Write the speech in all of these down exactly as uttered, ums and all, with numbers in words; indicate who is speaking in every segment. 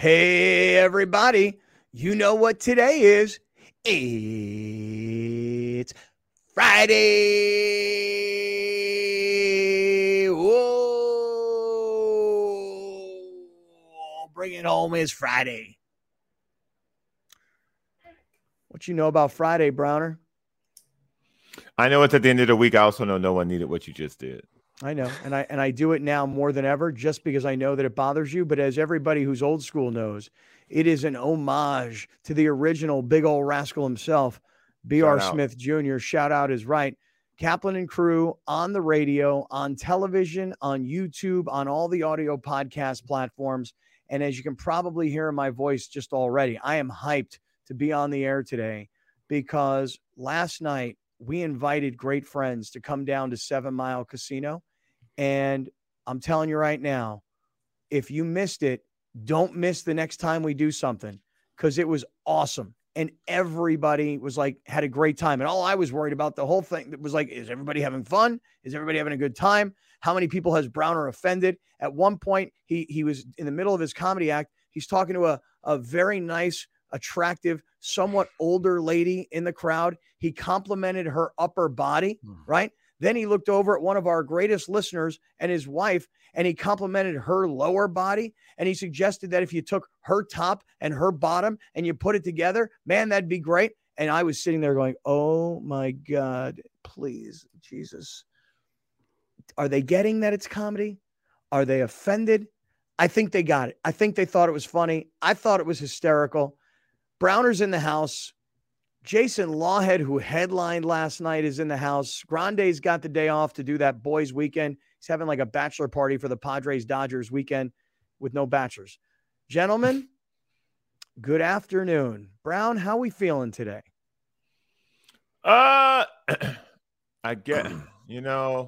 Speaker 1: Hey, everybody. You know what today is? It's Friday. Whoa. Bring it home is Friday. What you know about Friday, Browner?
Speaker 2: I know it's at the end of the week. I also know no one needed what you just did.
Speaker 1: I know, and I and I do it now more than ever just because I know that it bothers you. But as everybody who's old school knows, it is an homage to the original big old rascal himself, B R Smith Junior Shout out is right. Kaplan and crew on the radio, on television, on YouTube, on all the audio podcast platforms. And as you can probably hear in my voice just already, I am hyped to be on the air today because last night we invited great friends to come down to Seven Mile Casino. And I'm telling you right now, if you missed it, don't miss the next time we do something because it was awesome. And everybody was like, had a great time. And all I was worried about the whole thing was like, is everybody having fun? Is everybody having a good time? How many people has Browner offended? At one point, he he was in the middle of his comedy act. He's talking to a, a very nice, attractive, somewhat older lady in the crowd. He complimented her upper body, right? Then he looked over at one of our greatest listeners and his wife, and he complimented her lower body. And he suggested that if you took her top and her bottom and you put it together, man, that'd be great. And I was sitting there going, oh my God, please, Jesus. Are they getting that it's comedy? Are they offended? I think they got it. I think they thought it was funny. I thought it was hysterical. Browner's in the house. Jason Lawhead, who headlined last night, is in the house. Grande's got the day off to do that boys' weekend. He's having like a bachelor party for the Padres-Dodgers weekend with no bachelors. Gentlemen, good afternoon. Brown, how we feeling today?
Speaker 2: Uh, I get, you know,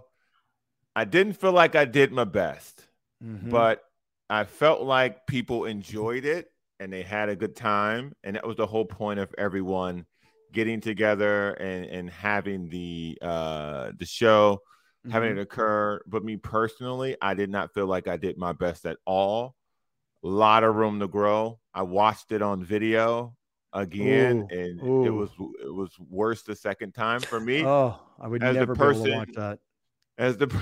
Speaker 2: I didn't feel like I did my best, mm-hmm. but I felt like people enjoyed it and they had a good time. And that was the whole point of everyone getting together and, and having the uh, the show, mm-hmm. having it occur. But me personally, I did not feel like I did my best at all. A lot of room to grow. I watched it on video again, ooh, and ooh. it was it was worse the second time for me.
Speaker 1: Oh, I would
Speaker 2: as
Speaker 1: never
Speaker 2: the person,
Speaker 1: be able to watch that.
Speaker 2: As the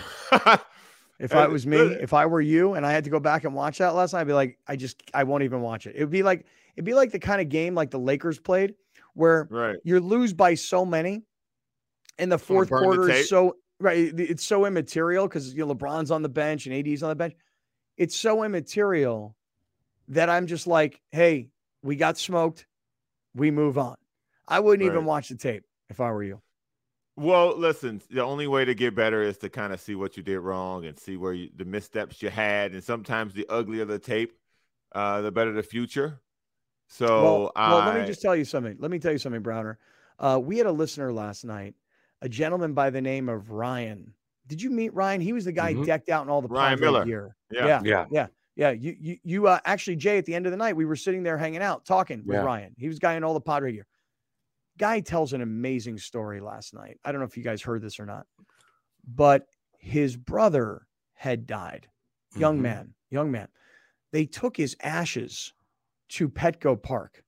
Speaker 1: if I was me, if I were you, and I had to go back and watch that last night, I'd be like, I just I won't even watch it. It would be like it'd be like the kind of game like the Lakers played, where
Speaker 2: right.
Speaker 1: you lose by so many, and the fourth quarter is so right. It's so immaterial because you know LeBron's on the bench and A D's on the bench. It's so immaterial that I'm just like, hey, we got smoked, we move on. I wouldn't right. even watch the tape if I were you.
Speaker 2: Well, listen, the only way to get better is to kind of see what you did wrong and see where you, the missteps you had. And sometimes the uglier the tape, uh, the better the future. So
Speaker 1: well,
Speaker 2: I,
Speaker 1: well, let me just tell you something. Let me tell you something, Browner. Uh, we had a listener last night, a gentleman by the name of Ryan. Did you meet Ryan? He was the guy mm-hmm. decked out in all the
Speaker 2: Ryan Miller
Speaker 1: gear.
Speaker 2: Yeah.
Speaker 1: Yeah.
Speaker 3: Yeah.
Speaker 1: Yeah. Yeah. You, you, you uh, actually, Jay, at the end of the night, we were sitting there hanging out, talking with
Speaker 3: yeah.
Speaker 1: Ryan. He was the guy in all the Padre gear. Guy tells an amazing story last night. I don't know if you guys heard this or not, but his brother had died. Young mm-hmm. man, young man. They took his ashes to Petco Park.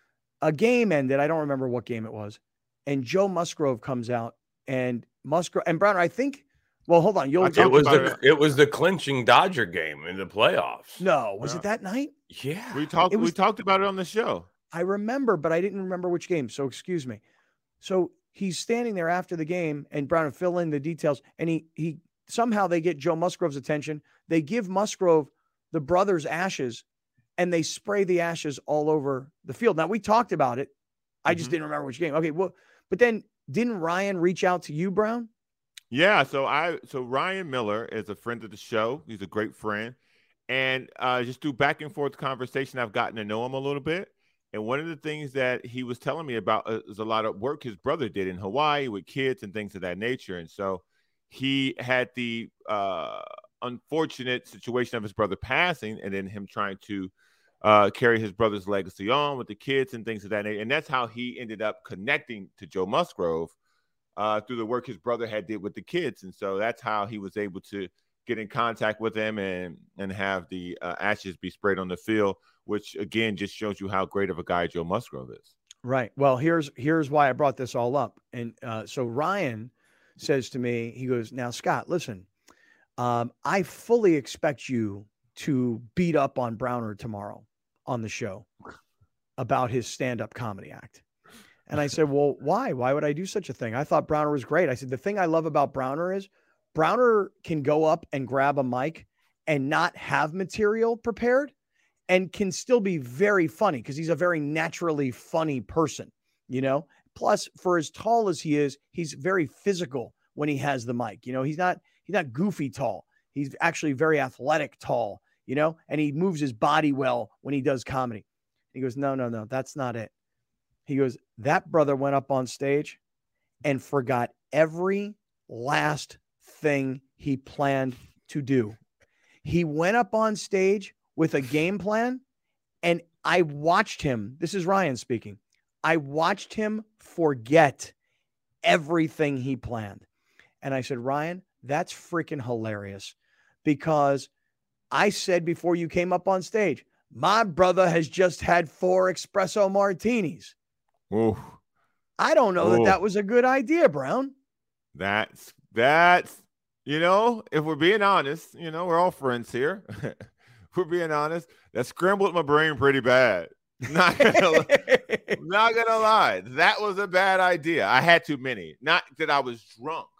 Speaker 1: A game ended. I don't remember what game it was. And Joe Musgrove comes out and Musgrove and Browner, I think, well, hold on. You'll
Speaker 3: it was the, it. it was the clinching Dodger game in the playoffs.
Speaker 1: No, was
Speaker 2: yeah.
Speaker 1: it that night?
Speaker 3: Yeah.
Speaker 2: We talked,
Speaker 1: was,
Speaker 2: we talked about it on the show.
Speaker 1: I remember, but I didn't remember which game. So excuse me. So he's standing there after the game and Brown fill in the details. And he, he somehow they get Joe Musgrove's attention. They give Musgrove the brother's ashes and they spray the ashes all over the field. Now we talked about it. I just mm-hmm. didn't remember which game. Okay. Well, but then didn't Ryan reach out to you, Brown?
Speaker 2: Yeah. So I, so Ryan Miller is a friend of the show. He's a great friend. And uh, just through back and forth conversation, I've gotten to know him a little bit. And one of the things that he was telling me about is a lot of work his brother did in Hawaii with kids and things of that nature. And so he had the uh, unfortunate situation of his brother passing and then him trying to uh, carry his brother's legacy on with the kids and things of that nature. And that's how he ended up connecting to Joe Musgrove uh, through the work his brother had did with the kids. And so that's how he was able to get in contact with him and and have the uh, ashes be sprayed on the field, which again just shows you how great of a guy Joe Musgrove is.
Speaker 1: Right. Well, here's here's why I brought this all up. And uh, so Ryan says to me, he goes, "Now, Scott, listen, um, I fully expect you to beat up on Browner tomorrow on the show about his stand-up comedy act." And I said, "Well, why? Why would I do such a thing? I thought Browner was great." I said, "The thing I love about Browner is Browner can go up and grab a mic and not have material prepared and can still be very funny because he's a very naturally funny person, you know? Plus, for as tall as he is, he's very physical when he has the mic. You know, he's not he's not goofy tall. He's actually very athletic tall, you know, and he moves his body well when he does comedy." He goes, "No, no, no, that's not it." He goes, "That brother went up on stage and forgot every last thing he planned to do. He went up on stage with a game plan, and I watched him." This is Ryan speaking. "I watched him forget everything he planned." And I said, "Ryan, that's freaking hilarious, because I said before you came up on stage, my brother has just had four espresso martinis."
Speaker 2: Ooh.
Speaker 1: I don't know
Speaker 2: Ooh.
Speaker 1: that that was a good idea, Brown.
Speaker 2: That's, that's, you know, if we're being honest, you know, we're all friends here. If we're being honest, that scrambled my brain pretty bad. Not gonna, not gonna lie. That was a bad idea. I had too many. Not that I was drunk.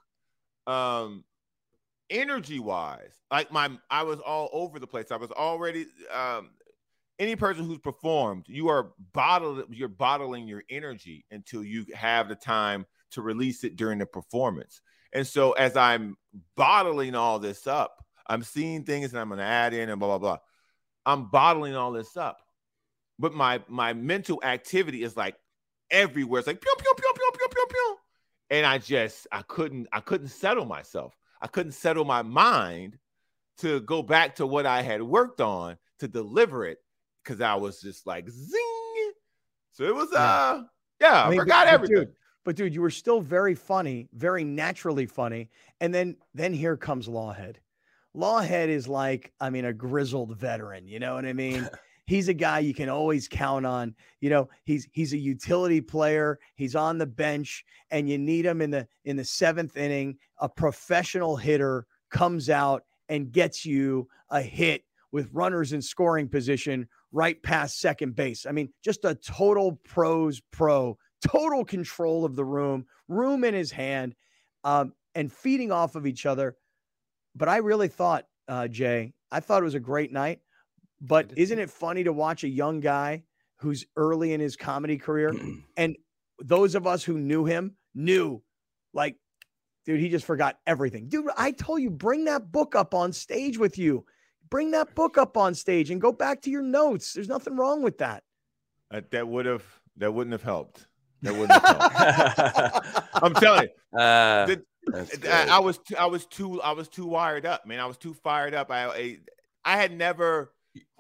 Speaker 2: Um, energy wise, like my, I was all over the place. I was already, um, any person who's performed, you are bottled, you're bottling your energy until you have the time to release it during the performance. And so as I'm bottling all this up, I'm seeing things and I'm going to add in and blah, blah, blah. I'm bottling all this up. But my, my mental activity is like everywhere. It's like, pew, pew, pew, pew, pew, pew, pew. And I just, I couldn't, I couldn't settle myself. I couldn't settle my mind to go back to what I had worked on to deliver it. Cause I was just like, zing. So it was, uh, yeah, I, mean, I forgot
Speaker 1: but,
Speaker 2: everything.
Speaker 1: But dude, but dude, you were still very funny, very naturally funny. And then, then here comes Lawhead. Lawhead is like, I mean, a grizzled veteran, you know what I mean? He's a guy you can always count on. You know, he's, he's a utility player. He's on the bench and you need him in the, in the seventh inning. A professional hitter comes out and gets you a hit with runners in scoring position right past second base. I mean, just a total pros pro, total control of the room, room in his hand, um, and feeding off of each other. But I really thought, uh, Jay, I thought it was a great night. But isn't it funny to watch a young guy who's early in his comedy career, and those of us who knew him knew, like, dude, he just forgot everything. Dude, I told you, bring that book up on stage with you. Bring that book up on stage and go back to your notes. There's nothing wrong with that.
Speaker 2: Uh, that would have, that wouldn't have helped. That wouldn't have helped. I'm telling you, uh, the, I, I was, too, I was too, I was too wired up, man. I was too fired up. I, I, I had never,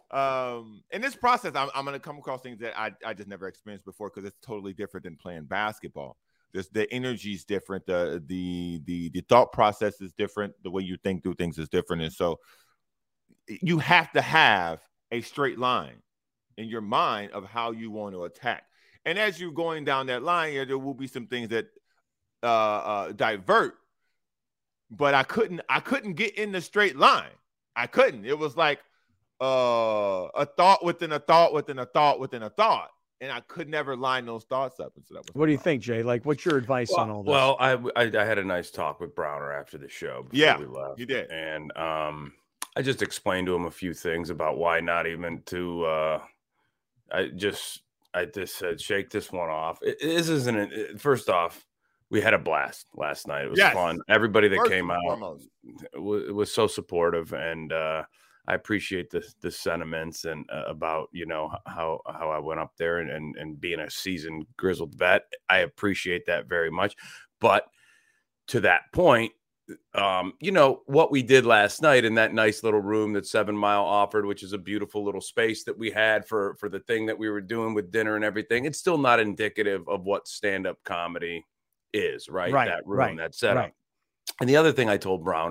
Speaker 2: um, in this process, I'm, I'm going to come across things that I, I just never experienced before, because it's totally different than playing basketball. There's, the energy is different. The, the, the, the thought process is different. The way you think through things is different. And so, you have to have a straight line in your mind of how you want to attack. And as you're going down that line here, there will be some things that uh, uh, divert, but I couldn't, I couldn't get in the straight line. I couldn't. It was like uh, a thought within a thought within a thought within a thought. And I could never line those thoughts up. And so that was
Speaker 1: what do you think, Jay? Like, what's your advice
Speaker 3: well,
Speaker 1: on all this?
Speaker 3: Well, I, I I had a nice talk with Browner after the show. Before
Speaker 2: yeah,
Speaker 3: we left.
Speaker 2: You did.
Speaker 3: And um, I just explained to him a few things about why not even to, uh, I just, I just said, shake this one off. It, this isn't, it, first off, we had a blast last night. It was yes. fun. Everybody that first came out was, was so supportive. And uh, I appreciate the, the sentiments and uh, about, you know, how, how I went up there and, and, and being a seasoned grizzled vet. I appreciate that very much. But to that point, Um, you know, what we did last night in that nice little room that Seven Mile offered, which is a beautiful little space that we had for, for the thing that we were doing with dinner and everything. It's still not indicative of what stand-up comedy is, right?
Speaker 1: Right,
Speaker 3: that room,
Speaker 1: right,
Speaker 3: that setup.
Speaker 1: Right.
Speaker 3: And the other thing I told Browner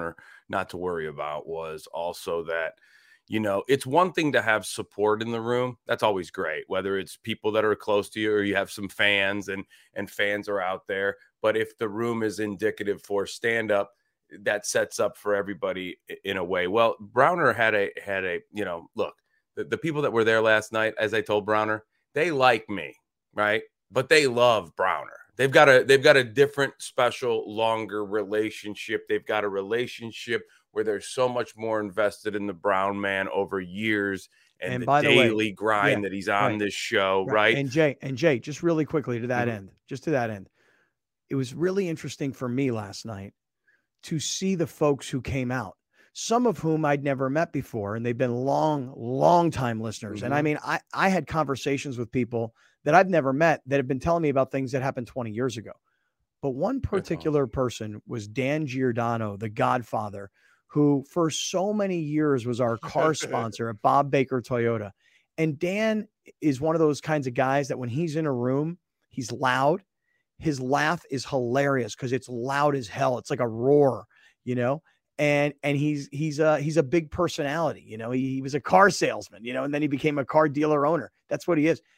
Speaker 3: not to worry about was also that, you know, it's one thing to have support in the room. That's always great, whether it's people that are close to you or you have some fans and and fans are out there. But if the room is indicative for stand up, that sets up for everybody in a way. Well, Browner had a had a, you know, look, the, the people that were there last night, as I told Browner, they like me, right? But they love Browner. They've got a they've got a different, special, longer relationship. They've got a relationship where they're so much more invested in the Brown man over years and,
Speaker 1: and
Speaker 3: the
Speaker 1: by the
Speaker 3: daily
Speaker 1: way,
Speaker 3: grind
Speaker 1: yeah,
Speaker 3: that he's on
Speaker 1: right,
Speaker 3: this show,
Speaker 1: right.
Speaker 3: right?
Speaker 1: And Jay, and Jay, just really quickly to that
Speaker 3: Mhm.
Speaker 1: end, just to that end, it was really interesting for me last night to see the folks who came out, some of whom I'd never met before, and they've been long, long time listeners. And I
Speaker 3: Mhm.
Speaker 1: mean, I, I had conversations with people that I've never met that have been telling me about things that happened twenty years ago. But one particular person was Dan Giordano, the Godfather, who for so many years was our car sponsor at Bob Baker Toyota. And Dan is one of those kinds of guys that when he's in a room, he's loud. His laugh is hilarious because it's loud as hell. It's like a roar, you know? And and he's he's a he's a big personality, you know. He, he was a car salesman, you know, and then he became a car dealer owner. That's what he is.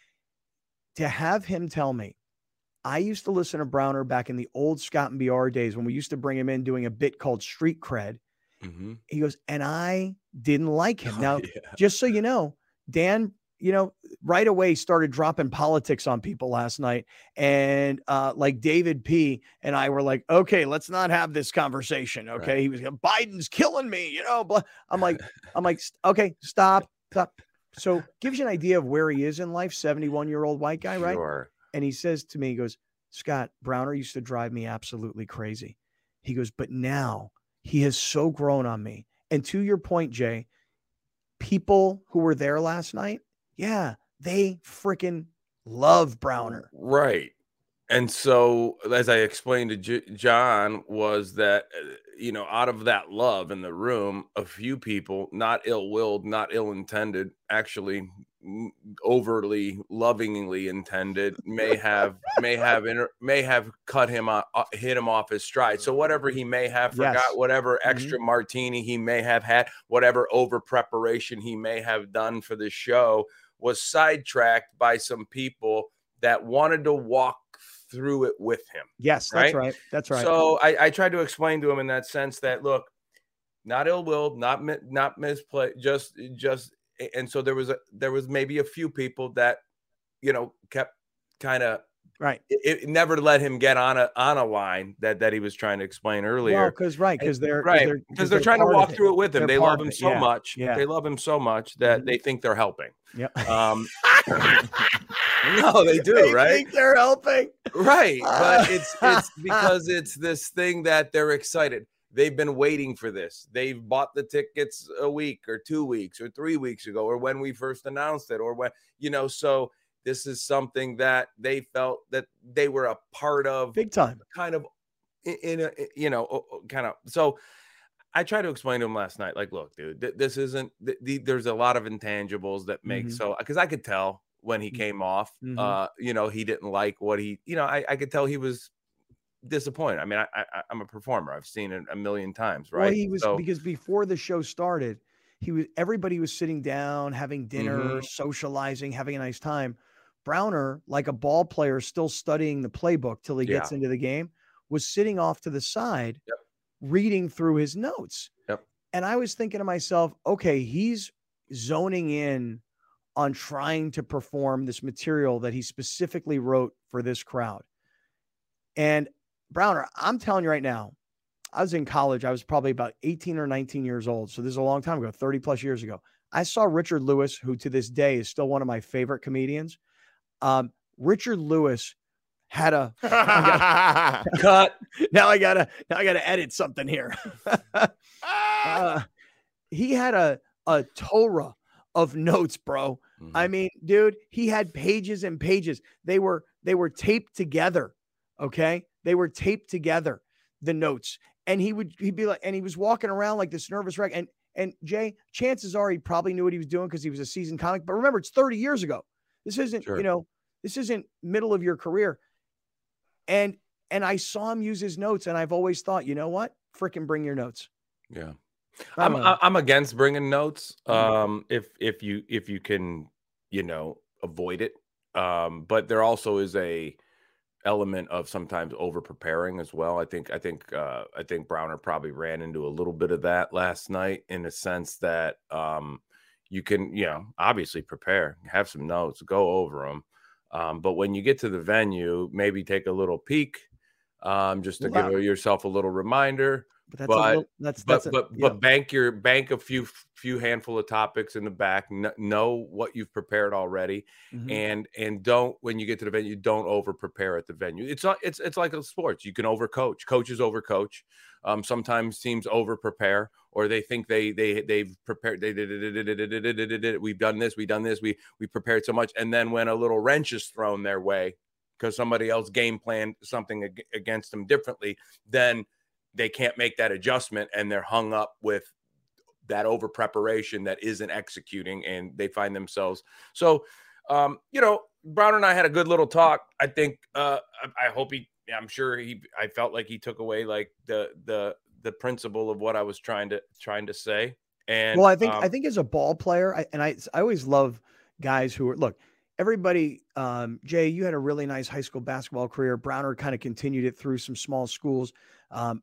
Speaker 1: To have him tell me, I used to listen to Browner back in the old Scott and B R days when we used to bring him in doing a bit called Street Cred.
Speaker 3: Mhm.
Speaker 1: He goes, and I didn't like him.
Speaker 3: Oh,
Speaker 1: Now,
Speaker 3: yeah.
Speaker 1: just so you know, Dan, you know, right away started dropping politics on people last night. And uh, like David P. and I were like, okay, let's not have this conversation. Okay.
Speaker 3: Right.
Speaker 1: He was, Biden's killing me, you know, blah. I'm like, I'm like, okay, stop, stop. So gives you an idea of where he is in life, seventy-one year old white guy, right?
Speaker 3: Sure.
Speaker 1: And he says to me, he goes, Scott, Browner used to drive me absolutely crazy. He goes, but now he has so grown on me. And to your point, Jay, people who were there last night, yeah, they freaking love Browner.
Speaker 3: Right. And so, as I explained to J- John, was that, uh, you know, out of that love in the room, a few people, not ill-willed, not ill-intended, actually mm, overly lovingly intended, may have may have inter- may have cut him off, uh, hit him off his stride. So whatever he may have forgot,
Speaker 1: Yes.
Speaker 3: whatever
Speaker 1: Mhm.
Speaker 3: extra martini he may have had, whatever over preparation he may have done for the show, was sidetracked by some people that wanted to walk through it with him.
Speaker 1: Yes, that's right. That's right.
Speaker 3: So I, I tried to explain to him in that sense that, look, not ill-willed, not mi- not misplaced, just just and so there was a there was maybe a few people that, you know, kept kind of
Speaker 1: right.
Speaker 3: It, it never let him get on a on a line that that he was trying to explain earlier.
Speaker 1: Well, because right, because they're
Speaker 3: right
Speaker 1: they're,
Speaker 3: because they're, they're trying to walk
Speaker 1: it.
Speaker 3: through it with him.
Speaker 1: They're
Speaker 3: they
Speaker 1: part
Speaker 3: love
Speaker 1: of
Speaker 3: him
Speaker 1: it.
Speaker 3: so
Speaker 1: Yeah.
Speaker 3: much.
Speaker 1: Yeah.
Speaker 3: They love him so much that
Speaker 1: Mhm.
Speaker 3: they think they're helping.
Speaker 1: Yeah.
Speaker 3: Um, no, they do,
Speaker 1: they
Speaker 3: right?
Speaker 1: think they're helping.
Speaker 3: Right. But it's it's because it's this thing that they're excited. They've been waiting for this. They've bought the tickets a week or two weeks or three weeks ago, or when we first announced it, or when, you know, so this is something that they felt that they were a part of,
Speaker 1: Big time.
Speaker 3: kind of in, in a, you know, kind of. So I tried to explain to him last night, like, look, dude, th- this isn't, th- th- there's a lot of intangibles that make
Speaker 1: Mhm.
Speaker 3: so, because I could tell when he came off,
Speaker 1: Mhm.
Speaker 3: uh, you know, he didn't like what he, you know, I, I could tell he was disappointed. I mean, I, I, I'm a performer. I've seen it a million times, right?
Speaker 1: Well, he was
Speaker 3: So,
Speaker 1: because before the show started, he was everybody was sitting down, having dinner,
Speaker 3: Mhm.
Speaker 1: socializing, having a nice time. Browner, like a ball player still studying the playbook till he gets
Speaker 3: Yeah.
Speaker 1: into the game, was sitting off to the side,
Speaker 3: Yep.
Speaker 1: reading through his notes.
Speaker 3: Yep.
Speaker 1: And I was thinking to myself, okay, he's zoning in on trying to perform this material that he specifically wrote for this crowd. And Browner, I'm telling you right now, I was in college. I was probably about eighteen or nineteen years old. So this is a long time ago, thirty plus years ago. I saw Richard Lewis, who to this day is still one of my favorite comedians. Um, Richard Lewis had a I gotta,
Speaker 3: cut.
Speaker 1: now I gotta now I gotta edit something here. uh, he had a a Torah of notes, bro.
Speaker 3: Mhm.
Speaker 1: I mean, dude, he had pages and pages. They were they were taped together. Okay, they were taped together. The notes, and he would he'd be like, and he was walking around like this nervous wreck. And and Jay, chances are he probably knew what he was doing because he was a seasoned comic. But remember, it's thirty years ago. This isn't
Speaker 3: Sure.
Speaker 1: you know this isn't middle of your career. And and I saw him use his notes, and I've always thought, you know what, freaking bring your notes.
Speaker 3: Yeah. I'm
Speaker 1: know.
Speaker 3: I'm against bringing notes. Um, if if you if you can, you know, avoid it. Um, but there also is a element of sometimes over preparing as well. I think I think uh, I think Browner probably ran into a little bit of that last night, in a sense that um, you can, you know, obviously prepare, have some notes, go over them. Um, but when you get to the venue, maybe take a little peek, um, just to
Speaker 1: Well,
Speaker 3: give yourself a little reminder.
Speaker 1: But that's a
Speaker 3: But
Speaker 1: little. That's
Speaker 3: but
Speaker 1: that's a.
Speaker 3: but
Speaker 1: Yeah.
Speaker 3: but bank your bank a few few handful of topics in the back. Kn- know what you've prepared already,
Speaker 1: Mhm.
Speaker 3: and and don't, when you get to the venue, don't over prepare at the venue. It's not. It's it's like a sports. You can overcoach. Coaches overcoach. Um, sometimes teams over prepare, or they think they they they've prepared. They did. We've done this. We've done this. We we prepared so much, and then when a little wrench is thrown their way because somebody else game planned something ag- against them differently, then they can't make that adjustment, and they're hung up with that over preparation that isn't executing, and they find themselves. So, um, you know, Brown and I had a good little talk. I think, uh, I, I hope he, I'm sure he, I felt like he took away like the, the, the principle of what I was trying to, trying to say. And,
Speaker 1: well, I think
Speaker 3: um,
Speaker 1: I think as a ball player, I, and I I always love guys who are look. Everybody, um, Jay, you had a really nice high school basketball career. Browner kind of continued it through some small schools. Um,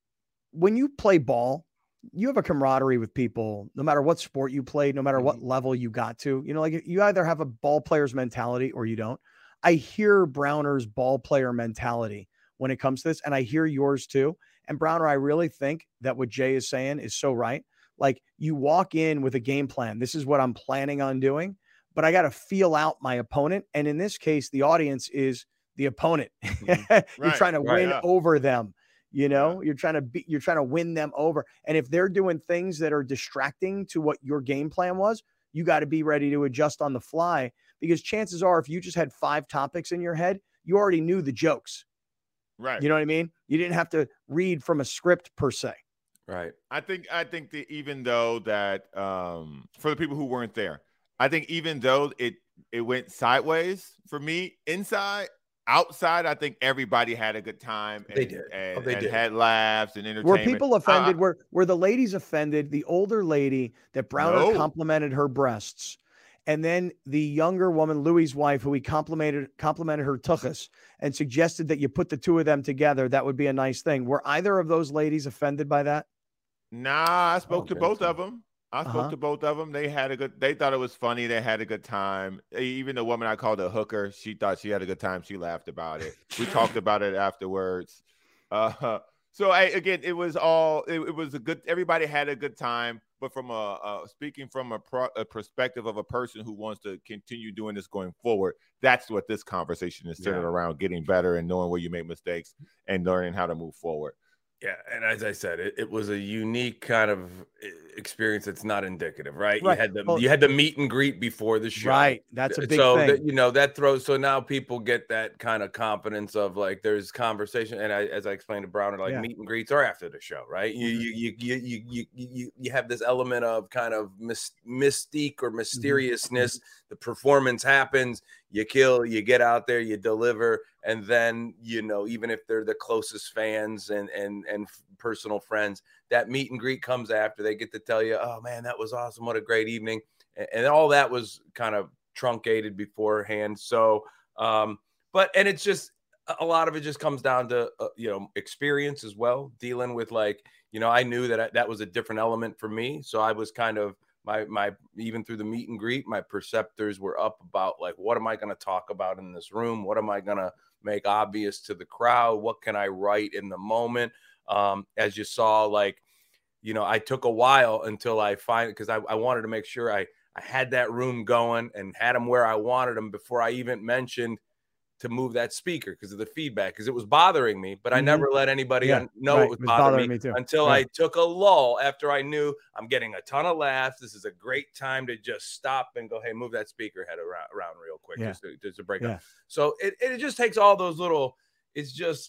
Speaker 1: when you play ball, you have a camaraderie with people, no matter what sport you played, no matter what
Speaker 2: Mhm.
Speaker 1: level you got to. You know, like you either have a ball player's mentality or you don't. I hear Browner's ball player mentality when it comes to this, and I hear yours too. And Browner, I really think that what Jay is saying is so right. Like you walk in with a game plan. This is what I'm planning on doing, but I got to feel out my opponent. And in this case, the audience is the opponent.
Speaker 2: Mhm.
Speaker 1: You're
Speaker 2: Right,
Speaker 1: trying to
Speaker 3: right.
Speaker 1: win
Speaker 2: Yeah.
Speaker 1: over them. You know,
Speaker 2: Yeah.
Speaker 1: you're trying to be, you're trying to win them over. And if they're doing things that are distracting to what your game plan was, you got to be ready to adjust on the fly, because chances are, if you just had five topics in your head, you already knew the jokes.
Speaker 2: Right.
Speaker 1: You know what I mean? You didn't have to read from a script per se.
Speaker 3: right.
Speaker 2: I think I think that even though that um, for the people who weren't there, I think even though it it went sideways for me inside, outside, I think everybody had a good time and
Speaker 3: They did.
Speaker 2: and,
Speaker 3: Oh, they
Speaker 2: and
Speaker 3: did.
Speaker 2: had laughs and
Speaker 1: Were
Speaker 2: entertainment.
Speaker 1: people offended? Were were the ladies offended? The older lady that Browner
Speaker 2: No.
Speaker 1: complimented her breasts, and then the younger woman, Louis' wife, who he complimented complimented her tuchus and suggested that you put the two of them together. That would be a nice thing. Were either of those ladies offended by that?
Speaker 2: Nah, I spoke
Speaker 3: don't
Speaker 2: to
Speaker 3: think
Speaker 2: both
Speaker 3: so.
Speaker 2: of them. I spoke
Speaker 1: Uh-huh.
Speaker 2: to both of them. They had a good. They thought it was funny. They had a good time. Even the woman I called a hooker, she thought she had a good time. She laughed about it. We talked about it afterwards. Uh, so I, again, it was all. It, it was a good. Everybody had a good time. But from a, a speaking from a, pro, a perspective of a person who wants to continue doing this going forward, that's what this conversation is centered
Speaker 3: Yeah.
Speaker 2: around: getting better and knowing where you make mistakes and learning how to move forward.
Speaker 3: Yeah, and as I said, it, it was a unique kind of experience. That's not indicative, right? You
Speaker 1: Right.
Speaker 3: had the
Speaker 1: Well,
Speaker 3: you had the meet and greet before the show,
Speaker 1: right. That's a big
Speaker 3: so
Speaker 1: thing.
Speaker 3: that, you know, that throws. So now people get that kind of confidence of like there's conversation, and I, as I explained to Browner, like
Speaker 1: Yeah.
Speaker 3: meet and greets are after the show, right? You
Speaker 1: Mhm.
Speaker 3: you, you you you you you you have this element of kind of mis- mystique or mysteriousness. The performance happens, you kill, you get out there, you deliver, and then, you know, even if they're the closest fans and and and personal friends, that meet and greet comes after. They get to tell you, oh man, that was awesome, what a great evening, and, and all that was kind of truncated beforehand. So um but and it's just a lot of it just comes down to uh, you know, experience as well, dealing with, like, you know, I knew that I, that was a different element for me, so I was kind of my my even through the meet and greet, my perceptors were up about like, what am I going to talk about in this room? What am I going to make obvious to the crowd? What can I write in the moment? Um, as you saw, like, you know, I took a while until I find, because I, I wanted to make sure I I had that room going and had them where I wanted them before I even mentioned to move that speaker because of the feedback, because it was bothering me, but I
Speaker 1: Mhm.
Speaker 3: never let anybody
Speaker 1: Yeah,
Speaker 3: un- know
Speaker 1: right.
Speaker 3: it was
Speaker 1: It was
Speaker 3: bothering
Speaker 1: bothering
Speaker 3: me
Speaker 1: me too.
Speaker 3: until
Speaker 1: Yeah.
Speaker 3: I took a lull after I knew I'm getting a ton of laughs. This is a great time to just stop and go, hey, move that speaker head around, around real quick,
Speaker 1: Yeah.
Speaker 3: just to, just to break
Speaker 1: Yeah.
Speaker 3: up. So it, it just takes all those little, it's just,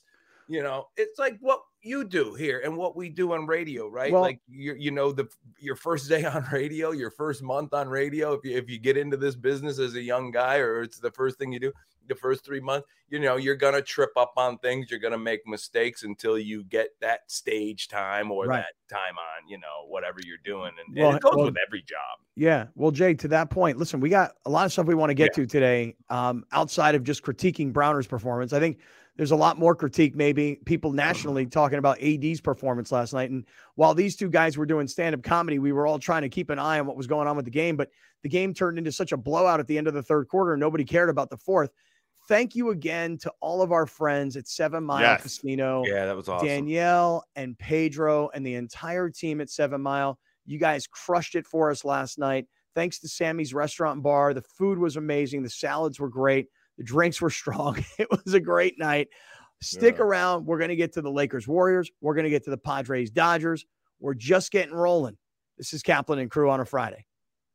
Speaker 3: You know, it's like what you do here and what we do on radio, right?
Speaker 1: Well,
Speaker 3: like you, you know, the your first day on radio, your first month on radio. If you if you get into this business as a young guy, or it's the first thing you do, the first three months, you know, you're gonna trip up on things. You're gonna make mistakes until you get that stage time or
Speaker 1: right.
Speaker 3: that time on, you know, whatever you're doing, and,
Speaker 1: well,
Speaker 3: and it goes
Speaker 1: well,
Speaker 3: with every job.
Speaker 1: Yeah. Well, Jay, to that point, listen, we got a lot of stuff we want to get yeah. to today. Um, outside of just critiquing Browner's performance, I think there's a lot more critique, maybe people nationally talking about A D's performance last night. And while these two guys were doing stand-up comedy, we were all trying to keep an eye on what was going on with the game. But the game turned into such a blowout at the end of the third quarter, and nobody cared about the fourth. Thank you again to all of our friends at Seven Mile yes. Casino.
Speaker 3: Yeah, that was awesome.
Speaker 1: Danielle and Pedro and the entire team at Seven Mile. You guys crushed it for us last night. Thanks to Sammy's Restaurant and Bar. The food was amazing. The salads were great. The drinks were strong. It was a great night. Stick yeah. around. We're going to get to the Lakers Warriors. We're going to get to the Padres Dodgers. We're just getting rolling. This is Kaplan and Crew on a Friday.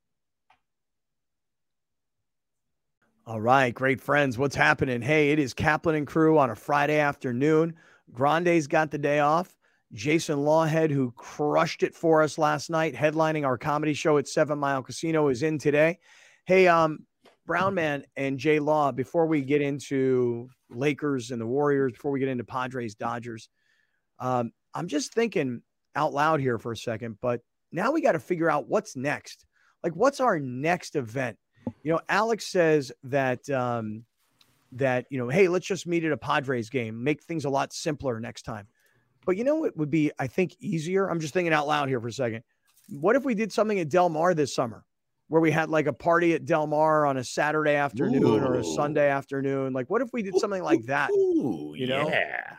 Speaker 1: All right, great friends. What's happening? Hey, it is Kaplan and Crew on a Friday afternoon. Grande's got the day off. Jason Lawhead, who crushed it for us last night, headlining our comedy show at Seven Mile Casino, is in today. Hey, um, Brown Man and Jay Law, before we get into Lakers and the Warriors, before we get into Padres, Dodgers, um, I'm just thinking out loud here for a second, but now we got to figure out what's next. Like, what's our next event? You know, Alex says that, um, that, you know, hey, let's just meet at a Padres game, make things a lot simpler next time. But you know what would be, I think, easier? I'm just thinking out loud here for a second. What if we did something at Del Mar this summer where we had like a party at Del Mar on a Saturday afternoon Ooh. or a Sunday afternoon? Like, what if we did something like that?
Speaker 3: Ooh,
Speaker 1: you know?
Speaker 3: Yeah.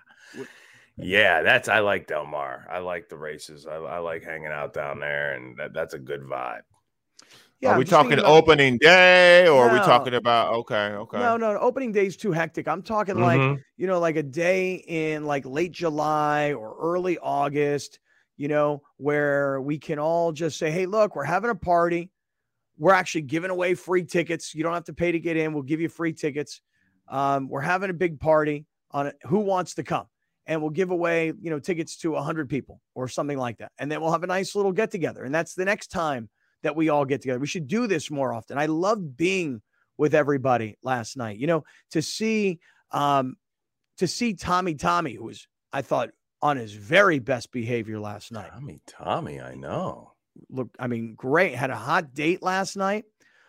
Speaker 3: Yeah, that's, I like Del Mar. I like the races. I, I like hanging out down there, and that, that's a good vibe.
Speaker 2: Yeah, are we talking about, opening day or no, are we talking about, okay, okay.
Speaker 1: No, no, no, opening day is too hectic. I'm talking mm-hmm. like, you know, like a day in like late July or early August, you know, where we can all just say, hey, look, we're having a party. We're actually giving away free tickets. You don't have to pay to get in. We'll give you free tickets. Um, we're having a big party on it. Who wants to come? And we'll give away, you know, tickets to one hundred people or something like that. And then we'll have a nice little get together. And that's the next time that we all get together. We should do this more often. I loved being with everybody last night, you know, to see, um, to see Tommy, Tommy, who was, I thought, on his very best behavior last night.
Speaker 3: Tommy, Tommy, I know.
Speaker 1: Look, I mean, great. Had a hot date last night.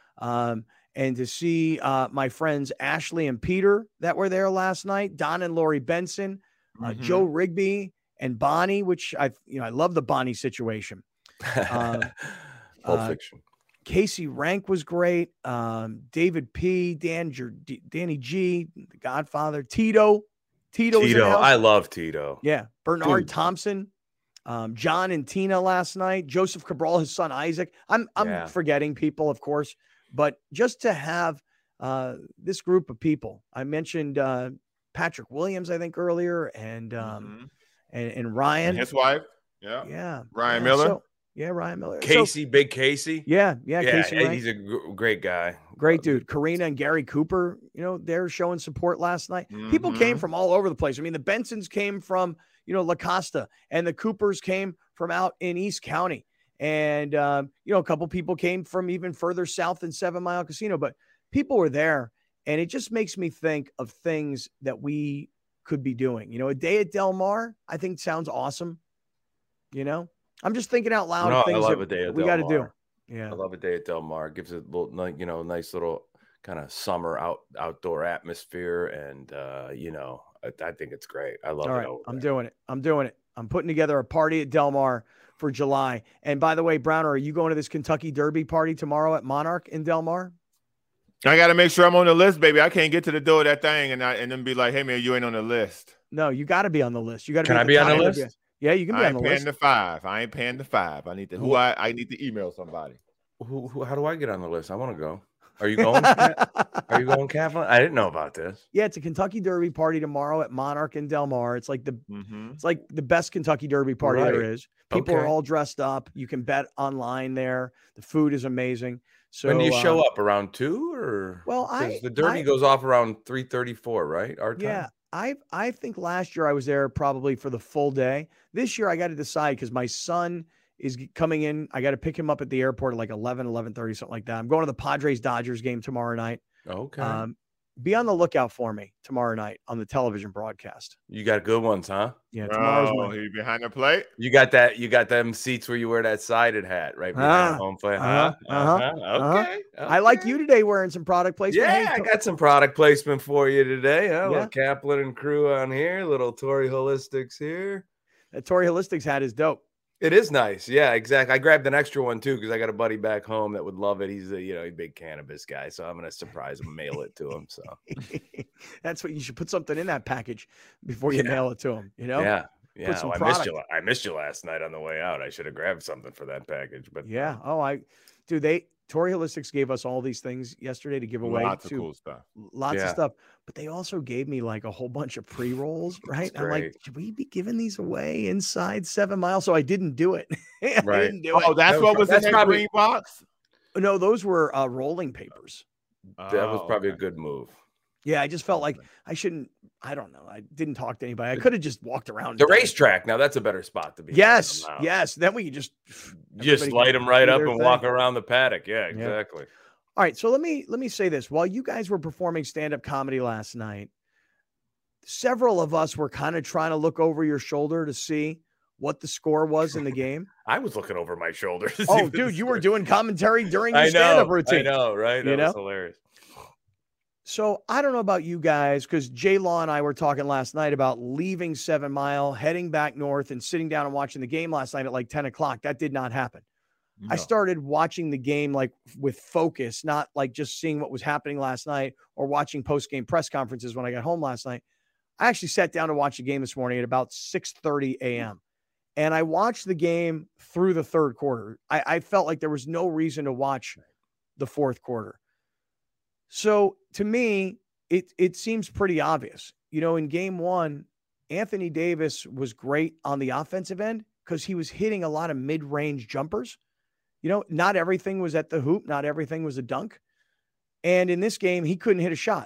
Speaker 1: Um, and to see uh, my friends Ashley and Peter that were there last night, Don and Lori Benson, uh, mm-hmm. Joe Rigby and Bonnie, which I, you know, I love the Bonnie situation. Um,
Speaker 3: Pulp uh, Fiction.
Speaker 1: Casey Rank was great. Um, David P, Dan, D, Danny G, the Godfather, Tito, Tito.
Speaker 3: Tito, I love Tito.
Speaker 1: Yeah, Bernard
Speaker 3: Dude.
Speaker 1: Thompson, um, John and Tina last night. Joseph Cabral, his son Isaac. I'm I'm yeah. forgetting people, of course, but just to have uh, this group of people. I mentioned uh, Patrick Williams, I think earlier, and um, mm-hmm. and, and Ryan,
Speaker 2: and his wife. Yeah,
Speaker 1: yeah,
Speaker 2: Ryan
Speaker 1: yeah,
Speaker 2: Miller.
Speaker 1: So, Yeah, Ryan Miller.
Speaker 3: Casey,
Speaker 1: so,
Speaker 3: big Casey.
Speaker 1: Yeah, yeah,
Speaker 3: yeah
Speaker 1: Casey.
Speaker 3: He's a g- great guy.
Speaker 1: Great dude. Karina and Gary Cooper, you know, they're showing support last night. Mm-hmm. People came from all over the place. I mean, the Bensons came from, you know, La Costa, and the Coopers came from out in East County. And, um, you know, a couple people came from even further south than Seven Mile Casino, but people were there. And it just makes me think of things that we could be doing. You know, a day at Del Mar, I think sounds awesome. You know? I'm just thinking out loud.
Speaker 3: No,
Speaker 1: of things
Speaker 3: I love
Speaker 1: that
Speaker 3: a day at
Speaker 1: we got to do.
Speaker 3: Yeah, I love a day at Del Mar. It gives it a little, you know, nice little kind of summer out outdoor atmosphere, and uh, you know, I, I think it's great. I love
Speaker 1: All
Speaker 3: it.
Speaker 1: Right.
Speaker 3: Over
Speaker 1: I'm
Speaker 3: there.
Speaker 1: doing it. I'm doing it. I'm putting together a party at Del Mar for July. And by the way, Browner, are you going to this Kentucky Derby party tomorrow at Monarch in Del Mar?
Speaker 2: I got to make sure I'm on the list, baby. I can't get to the door of that thing and I, and then be like, hey man, you ain't on the list.
Speaker 1: No, you got to be on the list. You got to.
Speaker 3: Can
Speaker 1: be
Speaker 3: I be on the list?
Speaker 1: The Yeah, you can be
Speaker 2: I
Speaker 1: on
Speaker 2: ain't
Speaker 1: the
Speaker 2: paying
Speaker 1: list.
Speaker 2: the five. I ain't paying the five. I need to who I, I need to email somebody.
Speaker 3: Who, who how do I get on the list? I want to go. Are you going? Are you going, Kaplan? I didn't know about this.
Speaker 1: Yeah, it's a Kentucky Derby party tomorrow at Monarch in Del Mar. It's like the mm-hmm. it's like the best Kentucky Derby party right. there is. People okay. are all dressed up. You can bet online there. The food is amazing. So
Speaker 3: when do you show
Speaker 1: uh,
Speaker 3: up? Around two or
Speaker 1: well, I
Speaker 3: the Derby
Speaker 1: I,
Speaker 3: goes off around three thirty four, right? Our time.
Speaker 1: Yeah, I I think last year I was there probably for the full day. This year I got to decide because my son is coming in. I got to pick him up at the airport at like eleven, eleven thirty, something like that. I'm going to the Padres-Dodgers game tomorrow night.
Speaker 3: Okay.
Speaker 1: Um, be on the lookout for me tomorrow night on the television broadcast.
Speaker 3: You got good ones, huh?
Speaker 1: Yeah, tomorrow's
Speaker 2: oh,
Speaker 1: my...
Speaker 2: he behind the plate.
Speaker 3: You got that. You got them seats where you wear that sided hat, right?
Speaker 1: Uh,
Speaker 3: home plate.
Speaker 1: Uh-huh,
Speaker 3: huh?
Speaker 1: uh-huh,
Speaker 3: uh-huh.
Speaker 1: uh-huh.
Speaker 3: Okay. okay.
Speaker 1: I like you today wearing some product placement.
Speaker 3: Yeah,
Speaker 1: hey,
Speaker 3: I got some product placement for you today. Huh?
Speaker 1: Yeah.
Speaker 3: A little Kaplan and crew on here. Little Tory Holistics here.
Speaker 1: That Tory Holistics hat is dope.
Speaker 3: It is nice. Yeah, exactly. I grabbed an extra one too because I got a buddy back home that would love it. He's a you know a big cannabis guy, so I'm gonna surprise him, mail it to him. So
Speaker 1: that's what you should put something in that package before you
Speaker 3: yeah.
Speaker 1: mail it to him. You know?
Speaker 3: Yeah, yeah.
Speaker 1: Some
Speaker 3: Oh, I missed you. I missed you last night on the way out. I should have grabbed something for that package. But
Speaker 1: yeah. Oh, I do. They Tory Holistics gave us all these things yesterday to give away.
Speaker 2: Lots
Speaker 1: to,
Speaker 2: of cool stuff.
Speaker 1: Lots
Speaker 3: yeah.
Speaker 1: of stuff. But they also gave me like a whole bunch of pre-rolls, right? I'm like, should we be giving these away inside Seven Mile? So I didn't do it. I
Speaker 3: right.
Speaker 1: didn't do
Speaker 2: oh,
Speaker 1: it.
Speaker 2: that's
Speaker 3: that
Speaker 2: what was
Speaker 3: that's
Speaker 2: in that
Speaker 3: probably,
Speaker 2: green box?
Speaker 1: No, those were uh, rolling papers.
Speaker 3: That was
Speaker 2: Oh,
Speaker 3: probably
Speaker 2: okay.
Speaker 3: a good move.
Speaker 1: Yeah, I just felt like I shouldn't. I don't know. I didn't talk to anybody. I could have just walked around.
Speaker 3: The racetrack. Now that's a better spot to be.
Speaker 1: Yes, yes. Then we could just
Speaker 3: just light them right up and
Speaker 1: thing.
Speaker 3: walk around the paddock. Yeah, exactly.
Speaker 1: Yeah. All right, so let me let me say this. While you guys were performing stand-up comedy last night, several of us were kind of trying to look over your shoulder to see what the score was in the game.
Speaker 3: I was looking over my shoulder.
Speaker 1: Oh, dude, you were doing commentary during your
Speaker 3: I know,
Speaker 1: stand-up routine.
Speaker 3: I know, right? That
Speaker 1: you know?
Speaker 3: was hilarious.
Speaker 1: So I don't know about you guys, because J Law and I were talking last night about leaving Seven Mile, heading back north, and sitting down and watching the game last night at like ten o'clock. That did not happen. No. I started watching the game like with focus, not like just seeing what was happening last night or watching post-game press conferences when I got home last night. I actually sat down to watch the game this morning at about six thirty a.m. And I watched the game through the third quarter. I, I felt like there was no reason to watch the fourth quarter. So to me, it, it seems pretty obvious. You know, in game one, Anthony Davis was great on the offensive end because he was hitting a lot of mid-range jumpers. You know, not everything was at the hoop. Not everything was a dunk. And in this game, he couldn't hit a shot.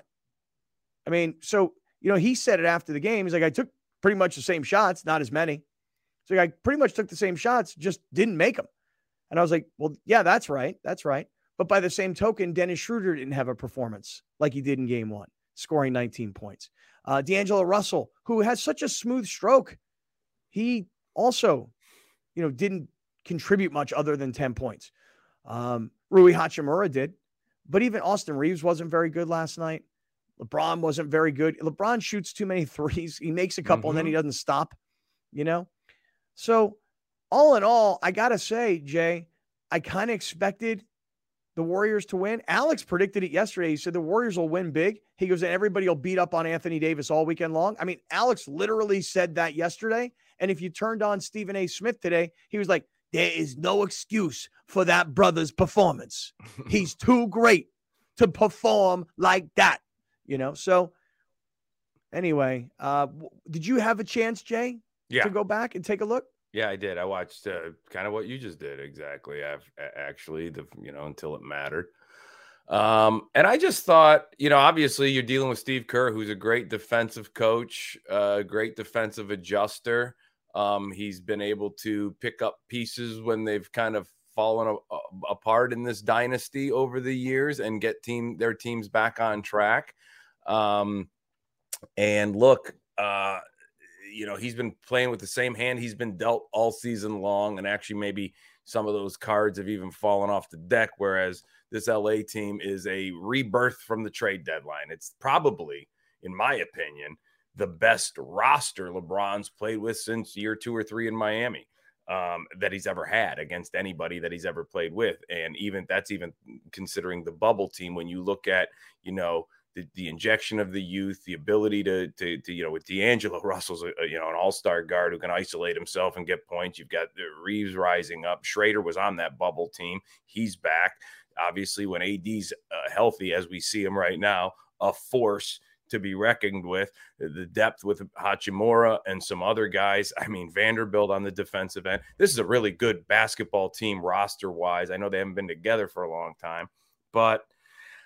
Speaker 1: I mean, so, you know, he said it after the game. He's like, I took pretty much the same shots, not as many. So I pretty much took the same shots, just didn't make them. And I was like, well, yeah, that's right. That's right. But by the same token, Dennis Schroeder didn't have a performance like he did in game one, scoring nineteen points. Uh, D'Angelo Russell, who has such a smooth stroke, he also, you know, didn't contribute much other than ten points. Um, Rui Hachimura did, but even Austin Reeves wasn't very good last night. LeBron wasn't very good. LeBron shoots too many threes. He makes a couple mm-hmm. and then he doesn't stop, you know? So all in all, I got to say, Jay, I kind of expected the Warriors to win. Alex predicted it yesterday. He said the Warriors will win big. He goes, and everybody will beat up on Anthony Davis all weekend long. I mean, Alex literally said that yesterday. And if you turned on Stephen A. Smith today, he was like, there is no excuse for that brother's performance. He's too great to perform like that, you know? So anyway, uh, did you have a chance, Jay,
Speaker 3: yeah.
Speaker 1: to go back and take a look?
Speaker 3: Yeah, I did. I watched uh, kind of what you just did. Exactly. I've actually, the, you know, until it mattered. Um, and I just thought, you know, obviously you're dealing with Steve Kerr, who's a great defensive coach, a uh, great defensive adjuster. Um, he's been able to pick up pieces when they've kind of fallen a, a, apart in this dynasty over the years and get team their teams back on track. Um, and look, uh, you know, he's been playing with the same hand he's been dealt all season long. And actually maybe some of those cards have even fallen off the deck, whereas this L A team is a rebirth from the trade deadline. It's probably, in my opinion, the best roster LeBron's played with since year two or three in Miami um, that he's ever had against anybody that he's ever played with. And even that's even considering the bubble team. When you look at, you know, the, the injection of the youth, the ability to, to, to you know, with D'Angelo Russell's, a, you know, an all-star guard who can isolate himself and get points. You've got Reeves rising up. Schrader was on that bubble team. He's back. Obviously, when A D's uh, healthy, as we see him right now, a force to be reckoned with. The depth with Hachimura and some other guys. I mean, Vanderbilt on the defensive end. This is a really good basketball team roster-wise. I know they haven't been together for a long time, but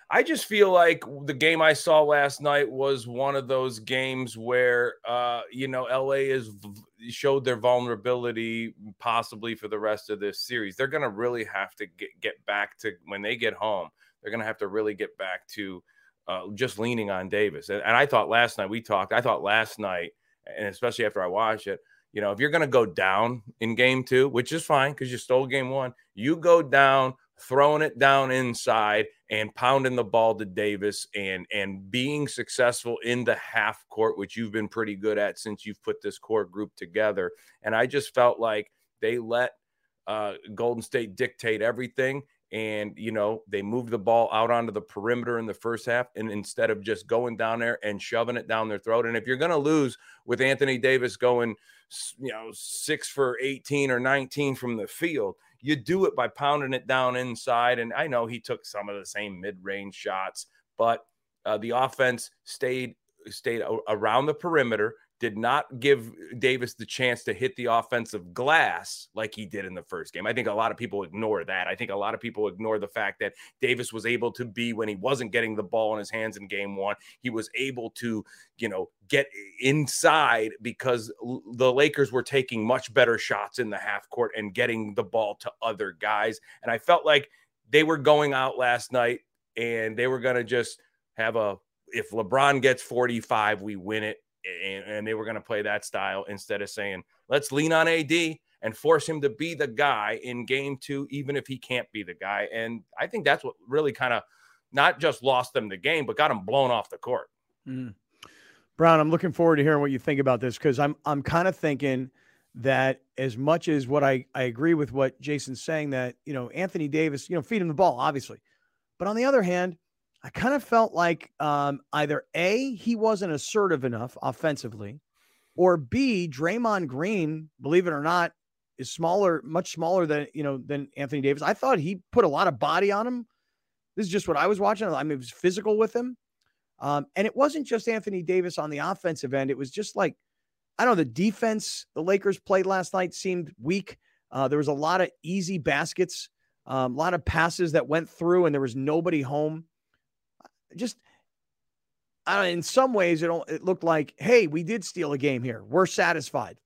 Speaker 3: I just feel like the game I saw last night was one of those games where, uh, you know, L A is showed their vulnerability possibly for the rest of this series. They're going to really have to get, get back to when they get home. They're going to have to really get back to uh, just leaning on Davis. And, and I thought last night we talked, I thought last night, and especially after I watched it, you know, if you're going to go down in game two, which is fine because you stole game one, you go down, throwing it down inside and pounding the ball to Davis and, and being successful in the half court, which you've been pretty good at since you've put this core group together. And I just felt like they let uh, Golden State dictate everything. And, you know, they moved the ball out onto the perimeter in the first half, and instead of just going down there and shoving it down their throat. And if you're going to lose with Anthony Davis going, you know, six for eighteen or nineteen from the field, you do it by pounding it down inside. And I know he took some of the same mid-range shots, but uh, the offense stayed stayed around the perimeter, did not give Davis the chance to hit the offensive glass like he did in the first game. I think a lot of people ignore that. I think a lot of people ignore the fact that Davis was able to be, when he wasn't getting the ball in his hands in game one, he was able to, you know, get inside because the Lakers were taking much better shots in the half court and getting the ball to other guys. And I felt like they were going out last night and they were going to just have a, if LeBron gets forty-five, we win it. And, and they were going to play that style instead of saying, let's lean on A D and force him to be the guy in game two, even if he can't be the guy. And I think that's what really kind of not just lost them the game, but got them blown off the court.
Speaker 1: Mm. Brown, I'm looking forward to hearing what you think about this, because I'm I'm kind of thinking that as much as what I, I agree with what Jason's saying, that, you know, Anthony Davis, you know, feed him the ball, obviously. But on the other hand, I kind of felt like um, either A, he wasn't assertive enough offensively, or B, Draymond Green, believe it or not, is smaller, much smaller than, you know, than Anthony Davis. I thought he put a lot of body on him. This is just what I was watching. I mean, it was physical with him. Um, and it wasn't just Anthony Davis on the offensive end. It was just like, I don't know, the defense the Lakers played last night seemed weak. Uh, there was a lot of easy baskets, um, a lot of passes that went through, and there was nobody home. Just, I don't know, in some ways, it, it looked like, hey, we did steal a game here. We're satisfied.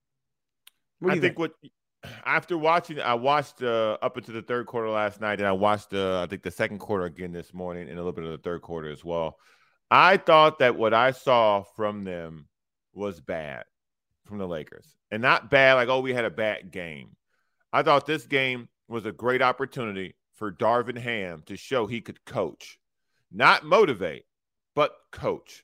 Speaker 2: I think, think what, after watching, I watched uh, up into the third quarter last night, and I watched, uh, I think, the second quarter again this morning, and a little bit of the third quarter as well. I thought that what I saw from them was bad, from the Lakers. And not bad, like, oh, we had a bad game. I thought this game was a great opportunity for Darvin Ham to show he could coach. Not motivate, but coach.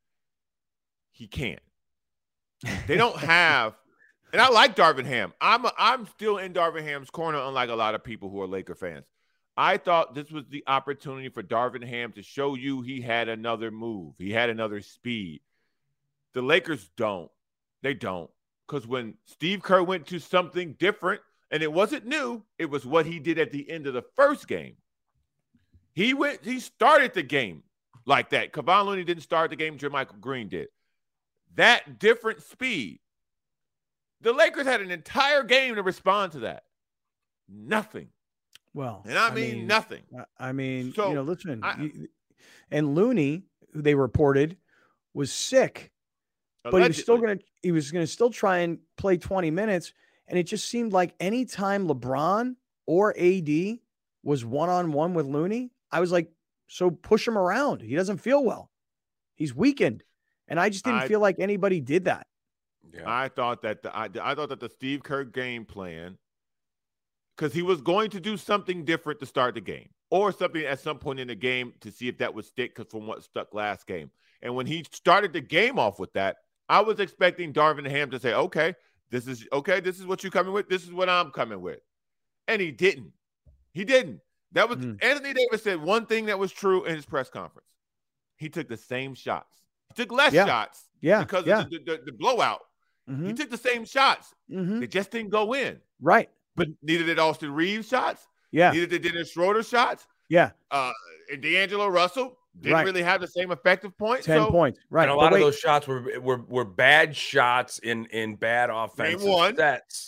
Speaker 2: He can't. They don't have, and I like Darvin Ham. I'm a, I'm still in Darvin Ham's corner, unlike a lot of people who are Laker fans. I thought this was the opportunity for Darvin Ham to show you he had another move. He had another speed. The Lakers don't. They don't. Because when Steve Kerr went to something different, and it wasn't new, it was what he did at the end of the first game. He went. He started the game like that. Kevon Looney didn't start the game. JaMychal Green did. That different speed. The Lakers had an entire game to respond to that. Nothing.
Speaker 1: Well,
Speaker 2: and I, I mean, mean nothing.
Speaker 1: I mean,
Speaker 2: so,
Speaker 1: you know, listen.
Speaker 2: I,
Speaker 1: you, and Looney, who they reported, was sick, allegedly. But he was still going to. He was going to still try and play twenty minutes, and it just seemed like any time LeBron or A D was one on one with Looney, I was like, so push him around. He doesn't feel well. He's weakened. And I just didn't I, feel like anybody did that.
Speaker 2: Yeah. I thought that the I, I thought that the Steve Kerr game plan, because he was going to do something different to start the game, or something at some point in the game to see if that would stick from what stuck last game. And when he started the game off with that, I was expecting Darvin Ham to say, okay, this is okay, this is what you're coming with, this is what I'm coming with. And he didn't. He didn't. That was mm. Anthony Davis said one thing that was true in his press conference. He took the same shots. He took less
Speaker 1: yeah.
Speaker 2: shots
Speaker 1: yeah.
Speaker 2: because
Speaker 1: yeah.
Speaker 2: of the, the, the blowout. Mm-hmm. He took the same shots.
Speaker 1: Mm-hmm.
Speaker 2: They just didn't go in.
Speaker 1: Right.
Speaker 2: But neither did Austin Reeves shots.
Speaker 1: Yeah.
Speaker 2: Neither did Dennis Schroeder shots.
Speaker 1: Yeah.
Speaker 2: Uh, and D'Angelo Russell didn't
Speaker 1: right.
Speaker 2: really have the same effective points.
Speaker 1: Ten
Speaker 2: so,
Speaker 1: points. Right.
Speaker 3: And a lot of those shots were, were were bad shots in in bad offensive
Speaker 2: one.
Speaker 3: sets.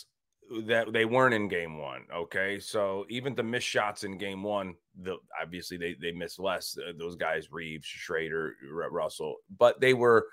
Speaker 3: that they weren't in game one. Okay. So even the missed shots in game one, the obviously they, they missed less. Uh, those guys, Reeves, Schrader, R- Russell, but they were,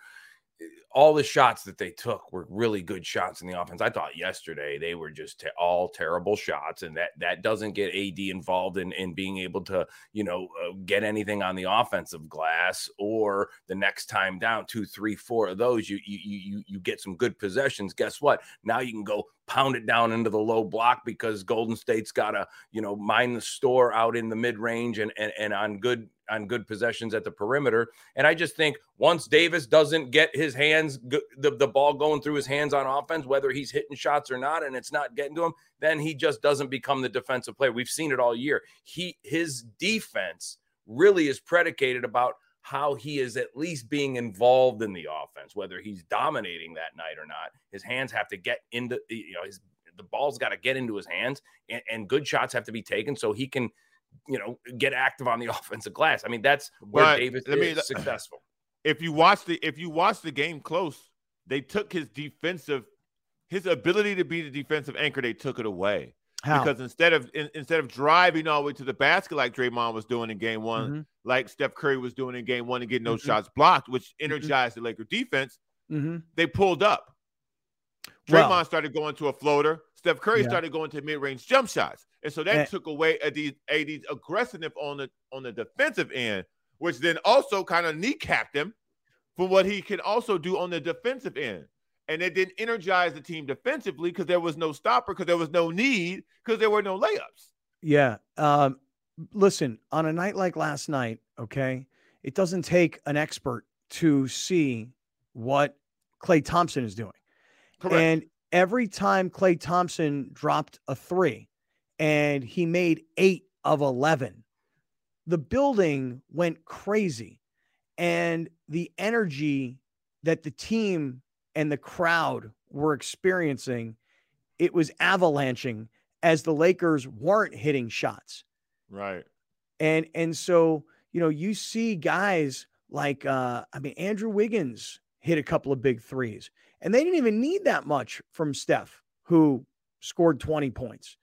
Speaker 3: all the shots that they took were really good shots in the offense. I thought yesterday they were just te- all terrible shots, and that that doesn't get A D involved in, in being able to, you know, uh, get anything on the offensive glass, or the next time down two, three, four of those, you you you you get some good possessions. Guess what? Now you can go pound it down into the low block because Golden State's got to, you know, mine the store out in the mid range and and and on good. on good possessions at the perimeter. And I just think once Davis doesn't get his hands, the, the ball going through his hands on offense, whether he's hitting shots or not, and it's not getting to him, then he just doesn't become the defensive player. We've seen it all year. He, his defense really is predicated about how he is at least being involved in the offense, whether he's dominating that night or not. His hands have to get into, you know, his, the ball's got to get into his hands, and, and good shots have to be taken so he can, you know, get active on the offensive glass. I mean, that's where but Davis is me, successful.
Speaker 2: If you watch the if you watch the game close, they took his defensive, his ability to be the defensive anchor. They took it away. How? Because instead of in, instead of driving all the way to the basket like Draymond was doing in game one, mm-hmm. like Steph Curry was doing in game one, and getting those mm-hmm. shots blocked, which energized mm-hmm. the Laker defense, mm-hmm. they pulled up. Draymond well, started going to a floater. Steph Curry yeah. started going to mid-range jump shots. And so that and, took away A D's, A D's aggressiveness on the on the defensive end, which then also kind of kneecapped him for what he can also do on the defensive end. And it didn't energize the team defensively because there was no stopper, because there was no need, because there were no layups.
Speaker 1: Yeah. Um, listen, on a night like last night, okay, it doesn't take an expert to see what Klay Thompson is doing.
Speaker 2: Correct.
Speaker 1: And every time Klay Thompson dropped a three and he made eight of eleven, the building went crazy. And the energy that the team and the crowd were experiencing, it was avalanching as the Lakers weren't hitting shots.
Speaker 2: Right.
Speaker 1: And, and so, you know, you see guys like, uh, I mean, Andrew Wiggins hit a couple of big threes, and they didn't even need that much from Steph, who scored twenty points.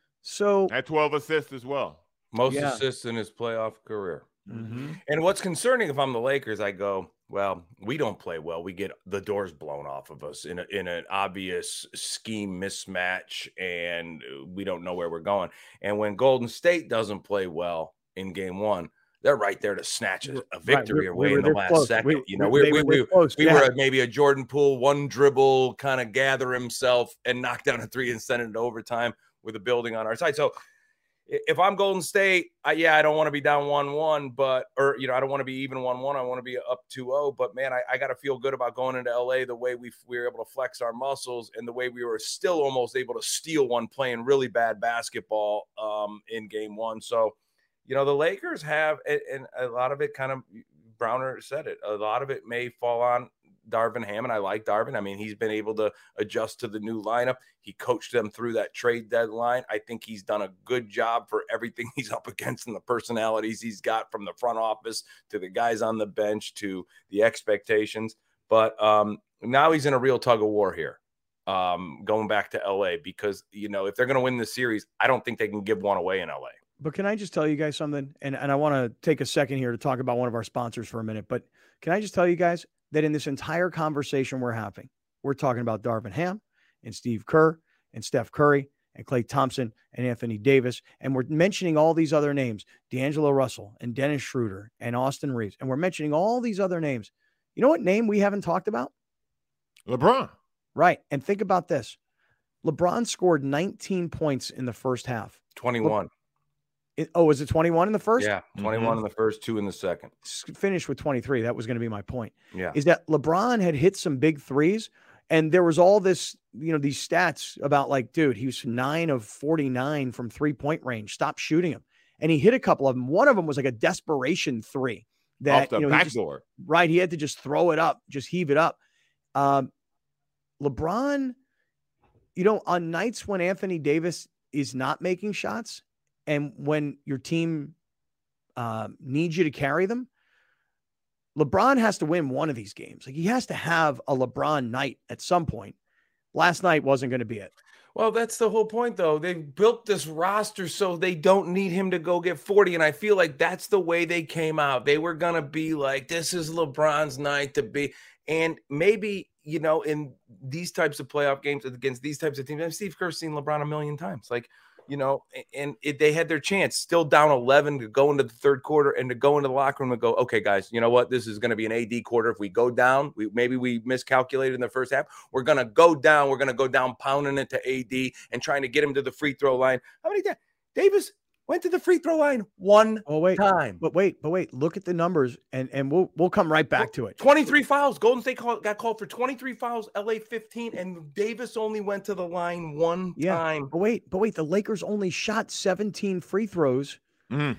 Speaker 1: So
Speaker 2: at twelve assists as well.
Speaker 3: Most
Speaker 1: yeah.
Speaker 3: assists in his playoff career.
Speaker 1: Mm-hmm.
Speaker 3: And what's concerning, if I'm the Lakers, I go, well, we don't play well. We get the doors blown off of us in a, in an obvious scheme mismatch, and we don't know where we're going. And when Golden State doesn't play well in game one, they're right there to snatch a, a victory right. we, away we in the last close. second. We, you know, we, we, we, we, we yeah. were at maybe a Jordan Poole, one dribble, kind of gather himself and knock down a three and send it into overtime with a building on our side. So if I'm Golden State, I, yeah, I don't want to be down one one, but, or, you know, I don't want to be even one one. I want to be up two oh, but man, I, I got to feel good about going into L A the way we, we were able to flex our muscles and the way we were still almost able to steal one playing really bad basketball um, in game one. So, you know, the Lakers have, and a lot of it kind of, Browner said it, a lot of it may fall on Darvin Ham, and I like Darvin. I mean, he's been able to adjust to the new lineup. He coached them through that trade deadline. I think he's done a good job for everything he's up against and the personalities he's got, from the front office to the guys on the bench to the expectations. But um, now he's in a real tug of war here, um, going back to L A, because, you know, if they're going to win the series, I don't think they can give one away in L A.
Speaker 1: But can I just tell you guys something? And, and I want to take a second here to talk about one of our sponsors for a minute. But can I just tell you guys that in this entire conversation we're having, we're talking about Darvin Ham and Steve Kerr and Steph Curry and Klay Thompson and Anthony Davis. And we're mentioning all these other names, D'Angelo Russell and Dennis Schroeder and Austin Reeves. And we're mentioning all these other names. You know what name we haven't talked about?
Speaker 2: LeBron.
Speaker 1: Right. And think about this. LeBron scored nineteen points in the first half.
Speaker 3: twenty-one.
Speaker 1: It, oh, was it twenty-one in the first?
Speaker 3: Yeah, twenty-one mm-hmm. in the first, two in the second.
Speaker 1: Finished with twenty-three. That was going to be my point.
Speaker 3: Yeah.
Speaker 1: Is that LeBron had hit some big threes, and there was all this, you know, these stats about like, dude, he was nine of forty-nine from three-point range. Stop shooting him. And he hit a couple of them. One of them was like a desperation three. That,
Speaker 2: off the
Speaker 1: you know,
Speaker 2: backdoor.
Speaker 1: Right. He had to just throw it up, just heave it up. Um, LeBron, you know, on nights when Anthony Davis is not making shots, and when your team uh, needs you to carry them, LeBron has to win one of these games. Like, he has to have a LeBron night at some point. Last night wasn't going to be it.
Speaker 3: Well, that's the whole point, though. They've built this roster so they don't need him to go get forty. And I feel like that's the way they came out. They were going to be like, this is LeBron's night to be. And maybe, you know, in these types of playoff games against these types of teams, Steve Kerr's seen LeBron a million times. Like, you know, and it, they had their chance, still down eleven, to go into the third quarter and to go into the locker room and go, okay, guys, you know what? This is going to be an A D quarter. If we go down, we maybe we miscalculated in the first half. We're going to go down. We're going to go down pounding it to A D and trying to get him to the free throw line. How many times? Davis went to the free throw line one
Speaker 1: oh, wait,
Speaker 3: time.
Speaker 1: But wait, but wait, look at the numbers, and, and we'll we'll come right back to it.
Speaker 3: twenty-three fouls. Golden State call, got called for twenty-three fouls, L A fifteen, and Davis only went to the line one
Speaker 1: yeah.
Speaker 3: time.
Speaker 1: But wait, but wait, the Lakers only shot seventeen free throws
Speaker 2: mm.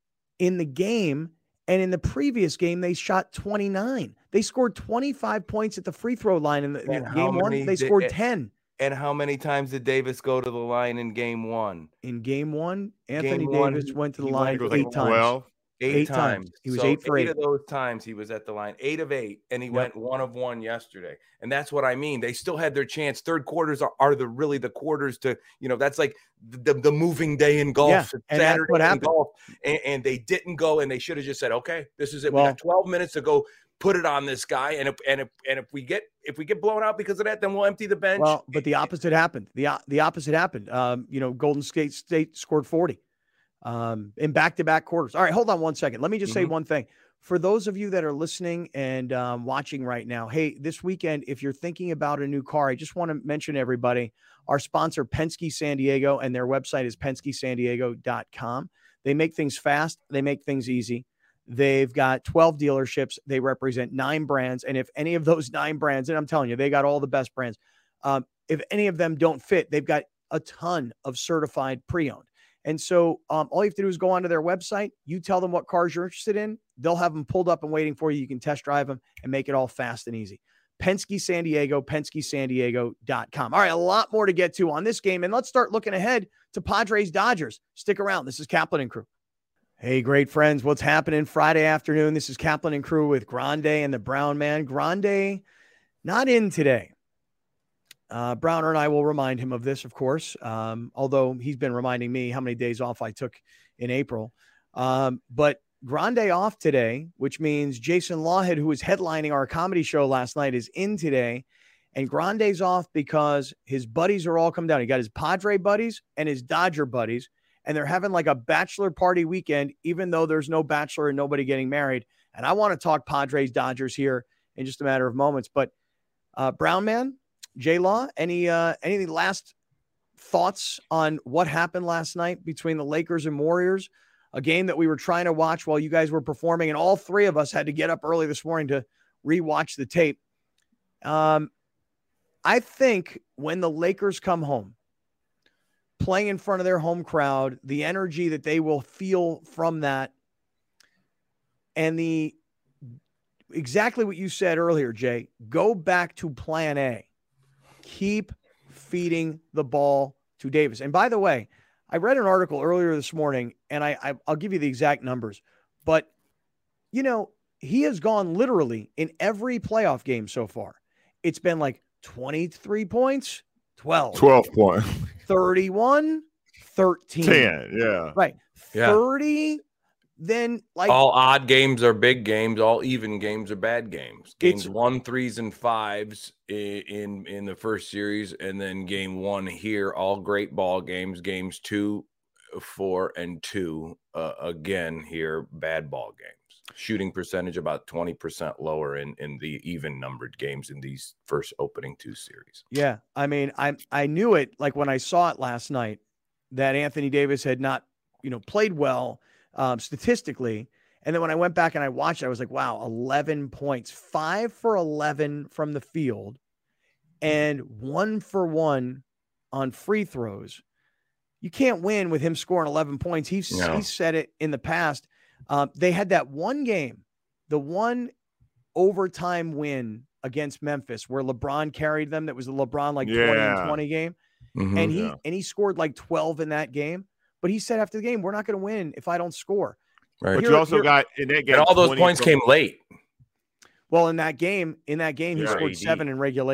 Speaker 1: in the game, and in the previous game, they shot twenty-nine. They scored twenty-five points at the free throw line in the in game one. They scored ten.
Speaker 3: And how many times did Davis go to the line in game one?
Speaker 1: In game one, Anthony
Speaker 3: game
Speaker 1: Davis
Speaker 3: one,
Speaker 1: went to the line
Speaker 2: eight
Speaker 1: like
Speaker 2: times.
Speaker 1: Well,
Speaker 3: eight,
Speaker 1: eight
Speaker 3: times.
Speaker 1: times. He was
Speaker 3: so
Speaker 1: eight for eight.
Speaker 3: Eight of those times he was at the line. Eight of eight, and he yep. went one of one yesterday. And that's what I mean. They still had their chance. Third quarters are, are the really the quarters to, you know, that's like the, the moving day in golf.
Speaker 1: Yeah, and
Speaker 3: Saturday
Speaker 1: that's what
Speaker 3: in
Speaker 1: happened.
Speaker 3: Golf, and, and they didn't go, and they should have just said, okay, this is it.
Speaker 1: Well,
Speaker 3: we got twelve minutes to go. Put it on this guy, and if and if and if we get if we get blown out because of that, then we'll empty the bench.
Speaker 1: Well, but the opposite happened. the The opposite happened. Um, you know, Golden State State scored forty um, in back to back quarters. All right, hold on one second. Let me just mm-hmm. say one thing for those of you that are listening and um, watching right now. Hey, this weekend, if you're thinking about a new car, I just want to mention everybody. Our sponsor, Penske San Diego, and their website is penske san diego dot com. They make things fast. They make things easy. They've got twelve dealerships. They represent nine brands. And if any of those nine brands, and I'm telling you, they got all the best brands. Um, if any of them don't fit, they've got a ton of certified pre-owned. And so um, all you have to do is go onto their website. You tell them what cars you're interested in. They'll have them pulled up and waiting for you. You can test drive them and make it all fast and easy. Penske San Diego, penske san diego dot com. All right, a lot more to get to on this game. And let's start looking ahead to Padres Dodgers. Stick around. This is Kaplan and Crew. Hey, great friends. What's happening Friday afternoon? This is Kaplan and Crew with Grande and the Brown Man. Grande not in today. Uh, Browner and I will remind him of this, of course, um, although he's been reminding me how many days off I took in April. Um, but Grande off today, which means Jason Lawhead, who was headlining our comedy show last night, is in today. And Grande's off because his buddies are all come down. He got his Padre buddies and his Dodger buddies. And they're having like a bachelor party weekend, even though there's no bachelor and nobody getting married. And I want to talk Padres Dodgers here in just a matter of moments. But uh, Brown Man, J Law, any uh, any last thoughts on what happened last night between the Lakers and Warriors? A game that we were trying to watch while you guys were performing, and all three of us had to get up early this morning to rewatch the tape. Um, I think when the Lakers come home, playing in front of their home crowd, the energy that they will feel from that, and the exactly what you said earlier, Jay, go back to plan A. Keep feeding the ball to Davis. And by the way, I read an article earlier this morning, and I, I I'll give you the exact numbers, but you know, he has gone literally in every playoff game so far. It's been like twenty-three points, twelve,
Speaker 2: twelve points,
Speaker 1: thirty-one, thirteen,
Speaker 2: ten, yeah,
Speaker 1: right,
Speaker 3: yeah.
Speaker 1: thirty. Then like
Speaker 3: all odd games are big games, all even games are bad games. Games
Speaker 1: It's-
Speaker 3: one, threes, and fives in, in in the first series, and then game one here, all great ball games. Games two, four, and two uh, again here, bad ball games. Shooting percentage about twenty percent lower in in the even numbered games in these first opening two series.
Speaker 1: Yeah, I mean, I I knew it like when I saw it last night that Anthony Davis had not, you know, played well um, statistically. And then when I went back and I watched it, I was like, wow, eleven points, five for eleven from the field and one for one on free throws. You can't win with him scoring eleven points. He's,
Speaker 3: No.
Speaker 1: he's said it in the past. Um, they had that one game, the one overtime win against Memphis where LeBron carried them. That was the LeBron like twenty
Speaker 2: Yeah.
Speaker 1: and twenty game.
Speaker 3: Mhm.
Speaker 1: And he
Speaker 2: Yeah.
Speaker 1: and he scored like twelve in that game. But he said after the game, we're not going to win if I don't score.
Speaker 3: Right.
Speaker 2: But
Speaker 1: Here-
Speaker 2: you also
Speaker 1: here-
Speaker 2: got in that game,
Speaker 3: And all those
Speaker 2: twenty
Speaker 3: points
Speaker 2: from-
Speaker 3: came late.
Speaker 1: Well, in that game, in that game, he
Speaker 2: Yeah,
Speaker 1: scored
Speaker 3: A D.
Speaker 1: seven in regulation.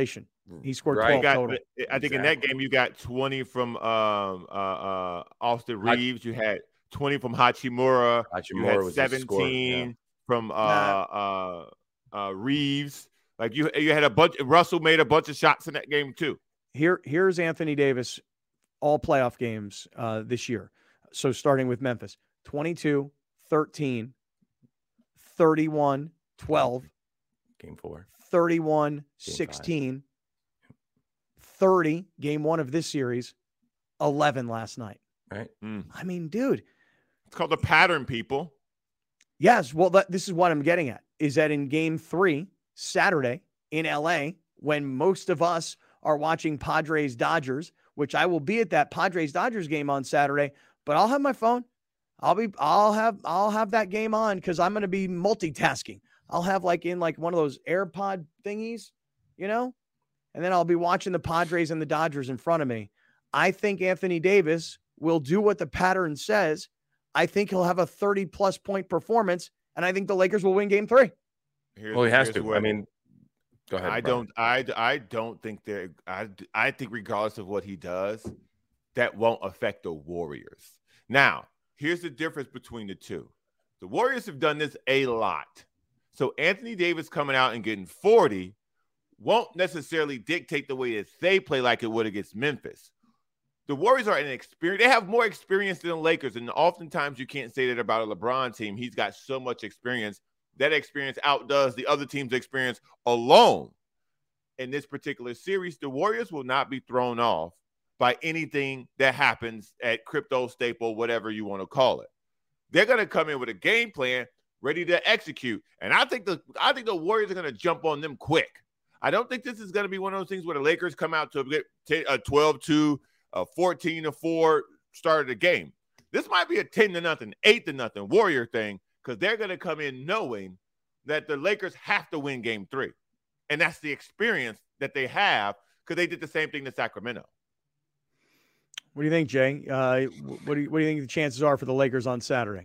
Speaker 1: He scored
Speaker 3: Right.
Speaker 1: twelve
Speaker 2: got,
Speaker 1: total.
Speaker 2: I think
Speaker 3: Exactly.
Speaker 2: in that game you got twenty from um, uh, uh, Austin Reeves. You had twenty from Hachimura.
Speaker 3: Hachimura
Speaker 2: you had
Speaker 3: was seventeen
Speaker 2: seventeen
Speaker 3: yeah.
Speaker 2: from uh,
Speaker 1: Nah.
Speaker 2: uh, uh, Reeves. Like you, you had a bunch. Russell made a bunch of shots in that game too.
Speaker 1: Here, here's Anthony Davis, all playoff games uh, this year. So starting with Memphis, twenty-two, thirteen, thirty-one, twelve,
Speaker 3: game four,
Speaker 1: thirty-one, sixteen, thirty, game one of this series, eleven last night.
Speaker 3: Right.
Speaker 2: Mm.
Speaker 1: I mean, dude.
Speaker 2: It's called the pattern, people.
Speaker 1: Yes. Well, that, this is what I'm getting at, is that in game three, Saturday in L A, when most of us are watching Padres Dodgers, which I will be at that Padres Dodgers game on Saturday, but I'll have my phone. I'll be, I'll have, I'll have that game on because I'm going to be multitasking. I'll have like in like one of those AirPod thingies, you know, and then I'll be watching the Padres and the Dodgers in front of me. I think Anthony Davis will do what the pattern says. I think he'll have a thirty plus point performance, and I think the Lakers will win game three.
Speaker 2: Here's,
Speaker 3: well, he has to.
Speaker 2: Where,
Speaker 3: I mean, go ahead.
Speaker 2: I
Speaker 3: Brian.
Speaker 2: don't. I. I don't think that. I. I think regardless of what he does, that won't affect the Warriors. Now, here's the difference between the two. The Warriors have done this a lot. So Anthony Davis coming out and getting forty won't necessarily dictate the way that they play like it would against Memphis. The Warriors are an experience. They have more experience than the Lakers, and oftentimes you can't say that about a LeBron team. He's got so much experience. That experience outdoes the other team's experience alone. In this particular series, the Warriors will not be thrown off by anything that happens at Crypto Staple, whatever you want to call it. They're going to come in with a game plan ready to execute. And I think the I think the Warriors are going to jump on them quick. I don't think this is going to be one of those things where the Lakers come out to get a twelve two, a fourteen to four start of the game. This might be a ten to nothing, eight to nothing Warrior thing, because they're going to come in knowing that the Lakers have to win game three. And that's the experience that they have because they did the same thing to Sacramento.
Speaker 1: What do you think, Jay? Uh, what do you, what do you think the chances are for the Lakers on Saturday?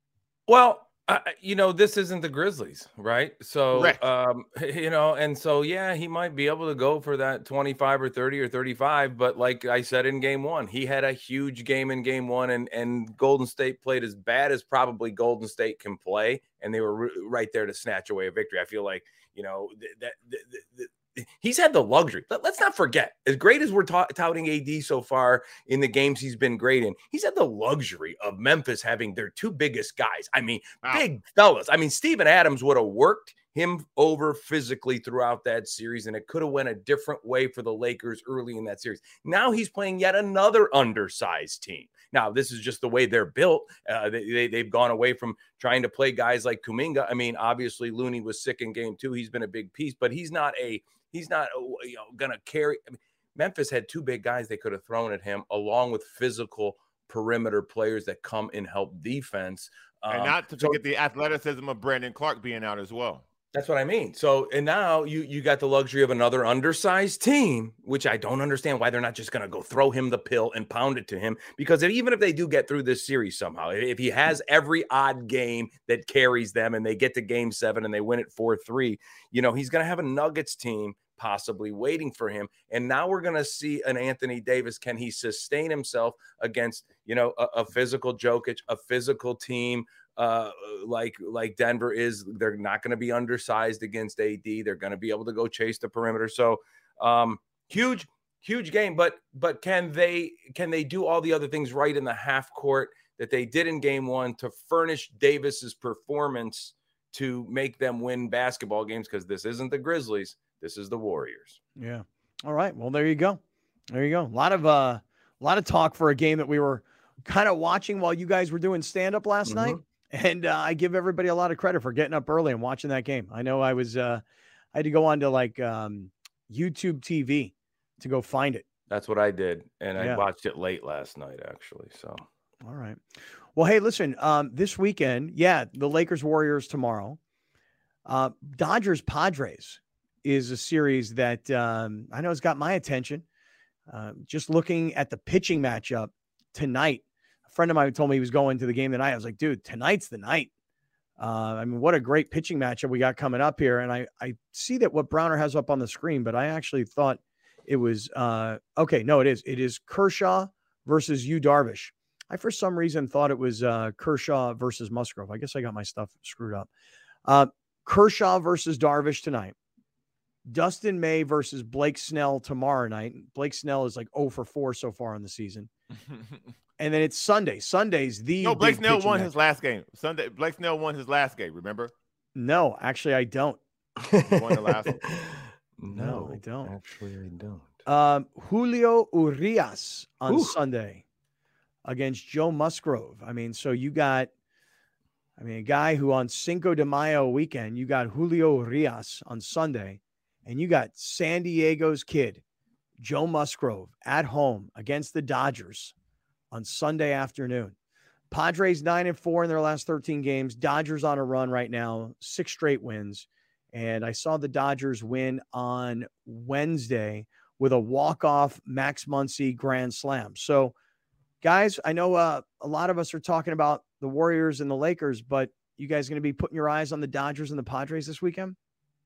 Speaker 3: Well, Uh, you know, this isn't the Grizzlies, right? So,
Speaker 2: Correct.
Speaker 3: um, you know, and so, yeah, he might be able to go for that twenty-five or thirty or thirty-five. But like I said, in game one, he had a huge game in game one, and, and Golden State played as bad as probably Golden State can play. And they were r- right there to snatch away a victory. I feel like, you know, that, that, that, that he's had the luxury. Let, let's not forget, as great as we're ta- touting A D so far in the games he's been great in, he's had the luxury of Memphis having their two biggest guys. I mean, wow. Big fellas. I mean, Steven Adams would have worked him over physically throughout that series, and it could have went a different way for the Lakers early in that series. Now he's playing yet another undersized team. Now, this is just the way they're built. Uh, they, they, they've gone away from trying to play guys like Kuminga. I mean, obviously, Looney was sick in game two. He's been a big piece, but he's not a he's not you know, going to carry. I mean, Memphis had two big guys they could have thrown at him, along with physical perimeter players that come and help defense.
Speaker 2: Um, and not to forget so, the athleticism of Brandon Clark being out as well.
Speaker 3: That's what I mean. So, and now you you got the luxury of another undersized team, which I don't understand why they're not just going to go throw him the pill and pound it to him. Because if, even if they do get through this series somehow, if he has every odd game that carries them and they get to game seven and they win it four three, you know, he's going to have a Nuggets team possibly waiting for him. And now we're going to see an Anthony Davis. Can he sustain himself against, you know, a, a physical Jokic, a physical team? Uh, like like Denver is, they're not going to be undersized against A D. They're going to be able to go chase the perimeter. So um, huge, huge game. But but can they can they do all the other things right in the half court that they did in game one to furnish Davis's performance to make them win basketball games? Because this isn't the Grizzlies, this is the Warriors.
Speaker 1: Yeah. All right. Well, there you go. There you go. A lot of uh, a lot of talk for a game that we were kind of watching while you guys were doing stand up last mm-hmm. night. And uh, I give everybody a lot of credit for getting up early and watching that game. I know I was, uh, I had to go on to like um, YouTube T V to go find it.
Speaker 3: That's what I did. And
Speaker 1: yeah.
Speaker 3: I watched it late last night, actually. So,
Speaker 1: all right. Well, hey, listen, um, this weekend, yeah, the Lakers Warriors tomorrow. Uh, Dodgers Padres is a series that um, I know has got my attention. Uh, just looking at the pitching matchup tonight. Friend of mine told me he was going to the game tonight. I was like, dude, tonight's the night. Uh, I mean, what a great pitching matchup we got coming up here. And I, I see that what Browner has up on the screen, but I actually thought It was uh, okay. No, it is. It is Kershaw versus Yu Darvish. I, for some reason, thought it was uh, Kershaw versus Musgrove. I guess I got my stuff screwed up. Uh, Kershaw versus Darvish tonight. Dustin May versus Blake Snell tomorrow night. Blake Snell is like oh for four so far in the season. And then it's Sunday. Sunday's the
Speaker 2: no. Blake Snell won
Speaker 1: match.
Speaker 2: his last game. Sunday. Blake Snell won his last game. Remember?
Speaker 1: No, actually, I don't.
Speaker 2: He won the last one.
Speaker 1: No, no, I don't.
Speaker 3: Actually, I don't.
Speaker 1: Um, Julio Urias on
Speaker 3: Ooh.
Speaker 1: Sunday against Joe Musgrove. I mean, so you got, I mean, a guy who on Cinco de Mayo weekend, you got Julio Urias on Sunday, and you got San Diego's kid, Joe Musgrove, at home against the Dodgers on Sunday afternoon. Padres nine and four in their last thirteen games. Dodgers on a run right now, six straight wins. And I saw the Dodgers win on Wednesday with a walk-off Max Muncy grand slam. So, guys, I know uh, a lot of us are talking about the Warriors and the Lakers, but you guys going to be putting your eyes on the Dodgers and the Padres this weekend?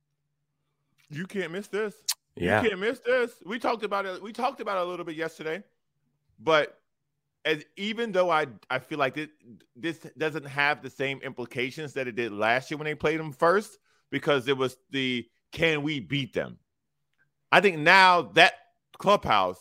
Speaker 2: You can't miss this.
Speaker 3: Yeah.
Speaker 2: You can't miss this. We talked about it. We talked about it a little bit yesterday, but as even though I, I feel like this, this doesn't have the same implications that it did last year when they played them first, because it was the, can we beat them? I think now that clubhouse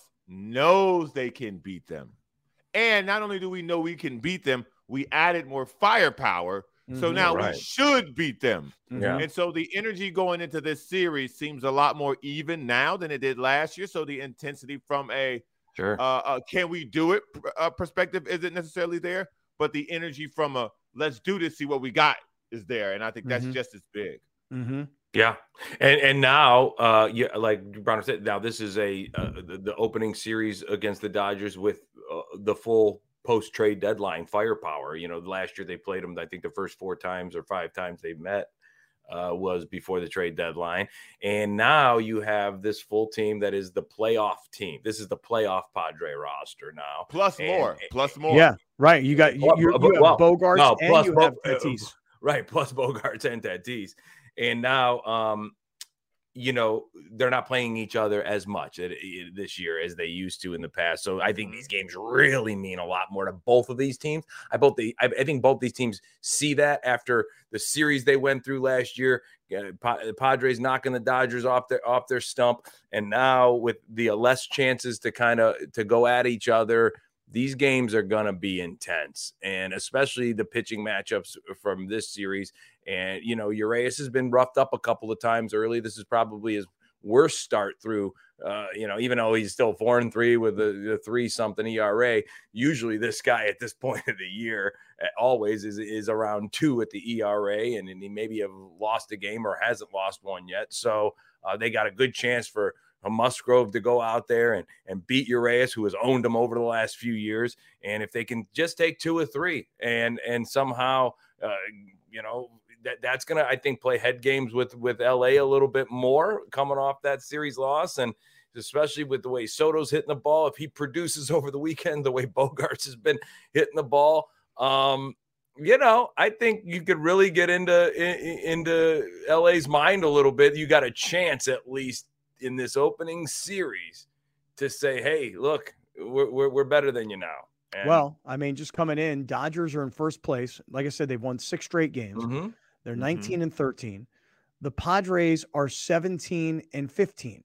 Speaker 2: knows they can beat them. And not only do we know we can beat them, we added more firepower. Mm-hmm, so now right. we should beat them.
Speaker 3: Yeah.
Speaker 2: And so the energy going into this series seems a lot more even now than it did last year. So the intensity from a,
Speaker 3: sure.
Speaker 2: uh, uh, can we do it uh, perspective isn't necessarily there, but the energy from a, let's do this, see what we got is there. And I think that's mm-hmm. just as big.
Speaker 1: Mm-hmm.
Speaker 3: Yeah, and and now, uh, yeah, like Bronner said, now this is a uh, the, the opening series against the Dodgers with uh, the full post trade deadline firepower. You know, last year they played them. I think the first four times or five times they met uh, was before the trade deadline, and now you have this full team that is the playoff team. This is the playoff Padre roster now,
Speaker 2: plus
Speaker 3: and,
Speaker 2: more,
Speaker 3: and,
Speaker 2: plus more.
Speaker 1: Yeah, right. You got you, you, you have well, Bogarts no, and plus, you have Tatis.
Speaker 3: Uh, right, plus Bogarts and Tatis. And now, um, you know, they're not playing each other as much at, at, this year as they used to in the past. So I think these games really mean a lot more to both of these teams. I both the I, I think both these teams see that after the series they went through last year. Uh, pa- Padres knocking the Dodgers off their off their stump, and now with the less chances to kind of to go at each other. These games are going to be intense, and especially the pitching matchups from this series. And, you know, Urias has been roughed up a couple of times early. This is probably his worst start through, uh, you know, even though he's still four and three with the, the three something E R A. Usually this guy at this point of the year always is, is around two at the E R A, and, and he maybe have lost a game or hasn't lost one yet. So uh, they got a good chance for a Musgrove to go out there and, and beat Urias, who has owned him over the last few years. And if they can just take two or three and, and somehow, uh, you know, that that's going to, I think, play head games with, with L A a little bit more coming off that series loss. And especially with the way Soto's hitting the ball, if he produces over the weekend, the way Bogarts has been hitting the ball, um, you know, I think you could really get into, in, into L A's mind a little bit. You got a chance at least in this opening series to say, hey, look, we're, we're, we're better than you now. And
Speaker 1: well, I mean, just coming in, Dodgers are in first place. Like I said, they've won six straight games.
Speaker 3: Mm-hmm.
Speaker 1: They're nineteen mm-hmm. and thirteen. The Padres are seventeen and fifteen.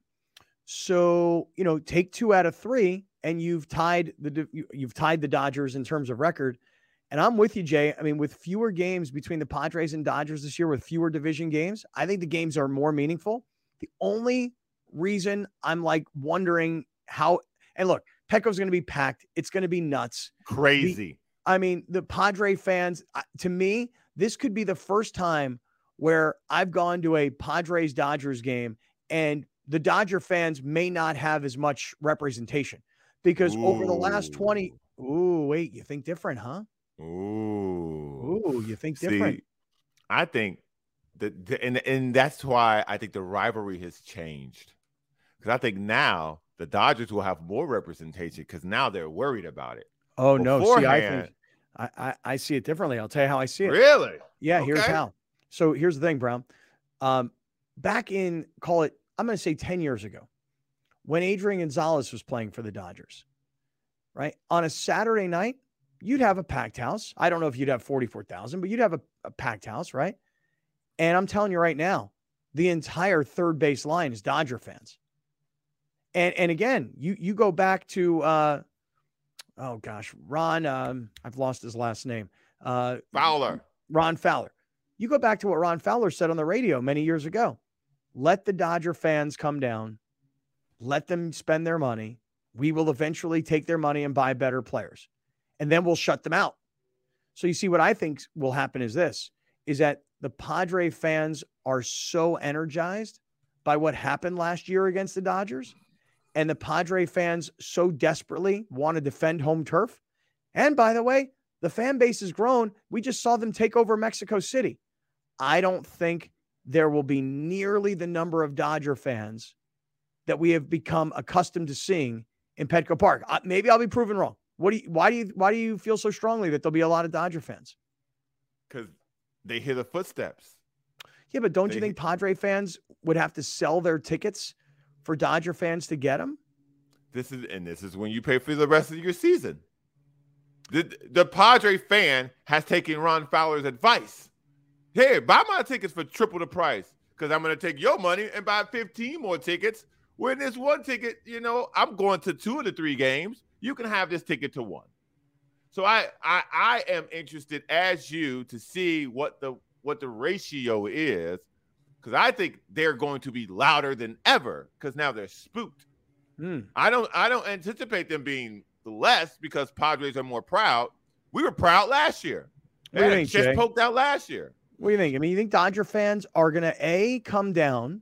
Speaker 1: So, you know, take two out of three and you've tied the, you've tied the Dodgers in terms of record. And I'm with you, Jay. I mean, with fewer games between the Padres and Dodgers this year, with fewer division games, I think the games are more meaningful. The only reason I'm like wondering how, and look, Petco's going to be packed. It's going to be nuts.
Speaker 2: Crazy.
Speaker 1: The, I mean, the Padre fans, to me, this could be the first time where I've gone to a Padres Dodgers game and the Dodger fans may not have as much representation because ooh. Over the last twenty, ooh, wait, you think different, huh?
Speaker 2: Ooh.
Speaker 1: Ooh, you think different.
Speaker 2: See, I think that, the, and, and that's why I think the rivalry has changed. Because I think now the Dodgers will have more representation because now they're worried about it.
Speaker 1: Oh, no. See, I think I, I, I see it differently. I'll tell you how I see it.
Speaker 2: Really?
Speaker 1: Yeah,
Speaker 2: okay.
Speaker 1: Here's how. So here's the thing, Brown. Um, back in, call it, I'm going to say ten years ago, when Adrian Gonzalez was playing for the Dodgers, right? On a Saturday night, you'd have a packed house. I don't know if you'd have forty-four thousand, but you'd have a, a packed house, right? And I'm telling you right now, the entire third base line is Dodger fans. And and again, you you go back to, uh, oh gosh, Ron, um, I've lost his last name. Uh,
Speaker 2: Fowler.
Speaker 1: Ron Fowler. You go back to what Ron Fowler said on the radio many years ago. Let the Dodger fans come down. Let them spend their money. We will eventually take their money and buy better players. And then we'll shut them out. So you see, what I think will happen is this, is that the Padre fans are so energized by what happened last year against the Dodgers. And the Padre fans so desperately want to defend home turf. And by the way, the fan base has grown. We just saw them take over Mexico City. I don't think there will be nearly the number of Dodger fans that we have become accustomed to seeing in Petco Park. Uh, maybe I'll be proven wrong. What do you, why do you, why do you feel so strongly that there'll be a lot of Dodger fans?
Speaker 2: Because they hear the footsteps.
Speaker 1: Yeah, but don't
Speaker 2: they,
Speaker 1: you think Padre fans would have to sell their tickets for Dodger fans to get them?
Speaker 2: This is, and this is when you pay for the rest of your season. The, the Padre fan has taken Ron Fowler's advice. Hey, buy my tickets for triple the price because I'm going to take your money and buy fifteen more tickets. When this one ticket, you know, I'm going to two of the three games. You can have this ticket to one. So I, I, I am interested as you to see what the what the ratio is, because I think they're going to be louder than ever because now they're spooked.
Speaker 1: Hmm.
Speaker 2: I don't I don't anticipate them being less because Padres are more proud. We were proud last year.
Speaker 1: What do you think,
Speaker 2: just
Speaker 1: Jay?
Speaker 2: poked out last year.
Speaker 1: What do you think? I mean, you think Dodger fans are going to A, come down,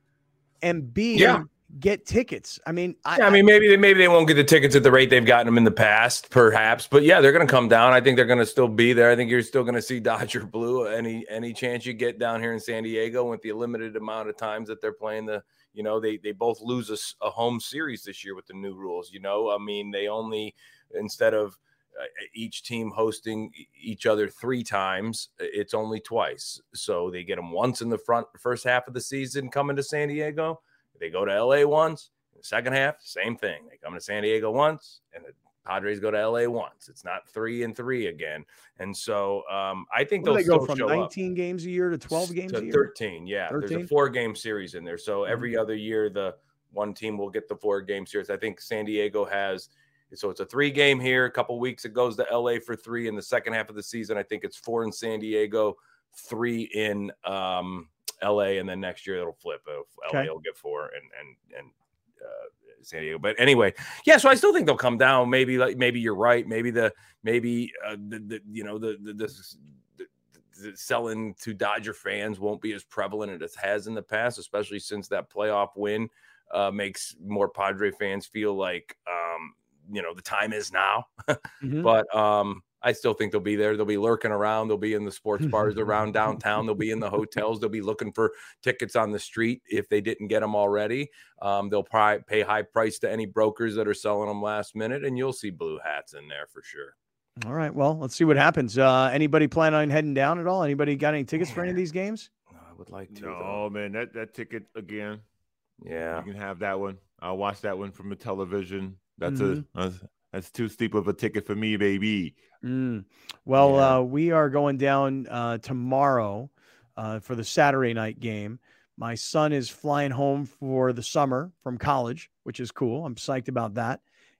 Speaker 1: and B,
Speaker 3: Yeah.
Speaker 1: get tickets? I mean, I,
Speaker 3: Yeah, I mean, maybe they maybe they won't get the tickets at the rate they've gotten them in the past, perhaps. But yeah, they're going to come down. I think they're going to still be there. I think you're still going to see Dodger blue any any chance you get down here in San Diego with the limited amount of times that they're playing the. You know, they they both lose a, a home series this year with the new rules. You know, I mean, they only instead of uh, each team hosting each other three times, it's only twice. So they get them once in the front first half of the season coming to San Diego. They go to L A once. In the second half, same thing. They come to San Diego once, and the Padres go to L A once. It's not three and three again. And so um, I think they'll
Speaker 1: they
Speaker 3: still
Speaker 1: go from
Speaker 3: show
Speaker 1: nineteen
Speaker 3: up.
Speaker 1: games a year to twelve games
Speaker 3: to
Speaker 1: a year?
Speaker 3: thirteen. Yeah,
Speaker 1: thirteen?
Speaker 3: There's a four-game series in there. So
Speaker 1: Mm-hmm.
Speaker 3: every other year, the one team will get the four-game series. I think San Diego has – so it's a three-game here. A couple weeks it goes to L A for three. In the second half of the season, I think it's four in San Diego, three in um, L A, and then next year it'll flip. L A
Speaker 1: Okay.
Speaker 3: will get four and and and uh, San Diego. But anyway, yeah. So I still think they'll come down. Maybe like maybe you're right. Maybe the maybe uh, the, the you know the the, the the the selling to Dodger fans won't be as prevalent as it has in the past, especially since that playoff win uh, makes more Padre fans feel like um, you know the time is now.
Speaker 1: Mm-hmm.
Speaker 3: But um, I still think they'll be there. They'll be lurking around. They'll be in the sports bars around downtown. They'll be in the hotels. They'll be looking for tickets on the street if they didn't get them already. Um, they'll probably pay high price to any brokers that are selling them last minute, and you'll see blue hats in there for sure.
Speaker 1: All right. Well, let's see what happens. Uh, anybody plan on heading down at all? Anybody got any tickets for any of these games?
Speaker 3: I would like to.
Speaker 2: No,
Speaker 3: though.
Speaker 2: man, that, that ticket again.
Speaker 3: Yeah.
Speaker 2: You can have that one. I'll watch that one from the television. That's
Speaker 1: Mhm.
Speaker 2: a that's, that's too steep of a ticket for me, baby.
Speaker 1: Mm. Well,
Speaker 3: Yeah.
Speaker 1: uh, we are going down uh, tomorrow uh, for the Saturday night game. My son is flying home for the summer from college, which is cool. I'm psyched about that.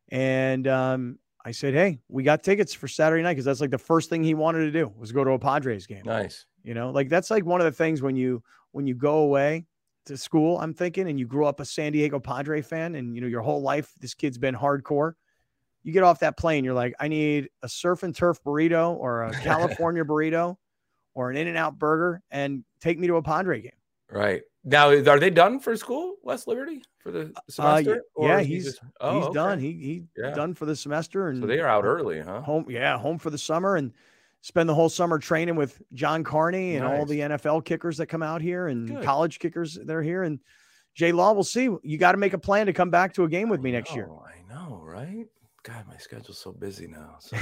Speaker 1: And um, I said, hey, we got tickets for Saturday night because that's like the first thing he wanted to do was go to a Padres game.
Speaker 3: Nice.
Speaker 1: You know, like that's like one of the things when you when you go away to school, I'm thinking, and you grew up a San Diego Padre fan and, you know, your whole life, this kid's been hardcore. You get off that plane, you're like, I need a surf and turf burrito or a California burrito or an In-N-Out burger and take me to a Padre game.
Speaker 3: Right. Now, are they done for school, West Liberty, for the semester?
Speaker 1: Uh,
Speaker 3: Or
Speaker 1: yeah,
Speaker 3: is he
Speaker 1: he's
Speaker 3: just- oh,
Speaker 1: he's
Speaker 3: okay.
Speaker 1: done. He he's
Speaker 3: Yeah.
Speaker 1: done for the semester, and
Speaker 3: So they are out early, huh?
Speaker 1: home. Yeah, home for the summer and spend the whole summer training with John Carney and all
Speaker 3: Nice.
Speaker 1: the N F L kickers that come out here and
Speaker 3: Good.
Speaker 1: college kickers that are here. And Jay Law, we'll see. You got to make a plan to come back to a game with me next year.
Speaker 3: Oh, I know, right? God, my schedule's so busy now. So.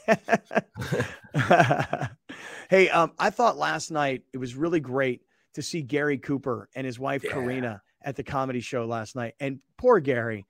Speaker 1: Hey, um, I thought last night it was really great to see Gary Cooper and his wife
Speaker 3: Yeah.
Speaker 1: Karina at the comedy show last night. And poor Gary,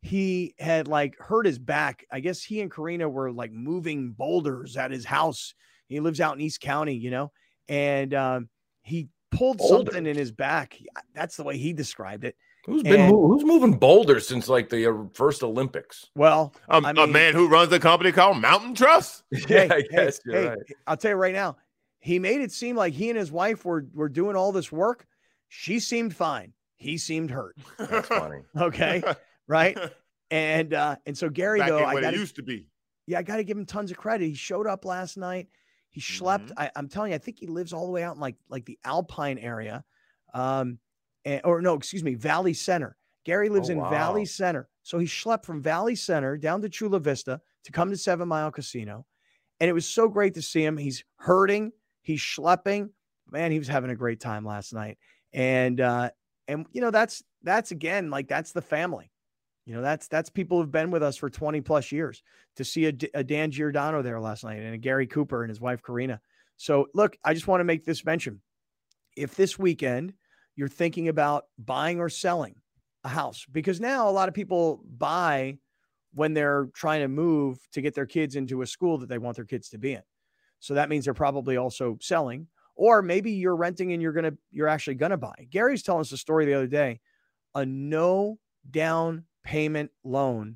Speaker 1: he had like hurt his back. I guess he and Karina were like moving boulders at his house. He lives out in East County, you know, and um, he pulled boulders. something in his back. That's the way he described it.
Speaker 3: Who's been and, who's moving boulders since like the uh, first Olympics?
Speaker 1: Well,
Speaker 2: um, I mean, a man who runs a company called Mountain Trust.
Speaker 1: Hey,
Speaker 3: yeah, I guess
Speaker 1: hey,
Speaker 3: you're
Speaker 1: hey,
Speaker 3: right.
Speaker 1: I'll tell you right now, he made it seem like he and his wife were were doing all this work. She seemed fine. He seemed hurt.
Speaker 3: That's funny.
Speaker 1: Okay, right? And uh, and so Gary,
Speaker 2: Back
Speaker 1: though,
Speaker 2: in
Speaker 1: I
Speaker 2: what
Speaker 1: got
Speaker 2: it used to be.
Speaker 1: Yeah, I got to give him tons of credit. He showed up last night. He schlepped.
Speaker 2: Mm-hmm.
Speaker 1: I, I'm telling you, I think he lives all the way out in like like the Alpine area, um, and, or no, excuse me, Valley Center. Gary lives
Speaker 3: Oh,
Speaker 1: in
Speaker 3: wow.
Speaker 1: Valley Center, so he schlepped from Valley Center down to Chula Vista to come to Seven Mile Casino, and it was so great to see him. He's hurting. He's schlepping. Man, he was having a great time last night, and uh, and you know that's that's again like that's the family. You know, that's that's people who've been with us for twenty plus years. To see a, a Dan Giordano there last night and a Gary Cooper and his wife, Karina. So look, I just want to make this mention. If this weekend you're thinking about buying or selling a house, because now a lot of people buy when they're trying to move to get their kids into a school that they want their kids to be in. So that means they're probably also selling, or maybe you're renting and you're going to, you're actually going to buy. Gary's telling us a story the other day, a no down payment loan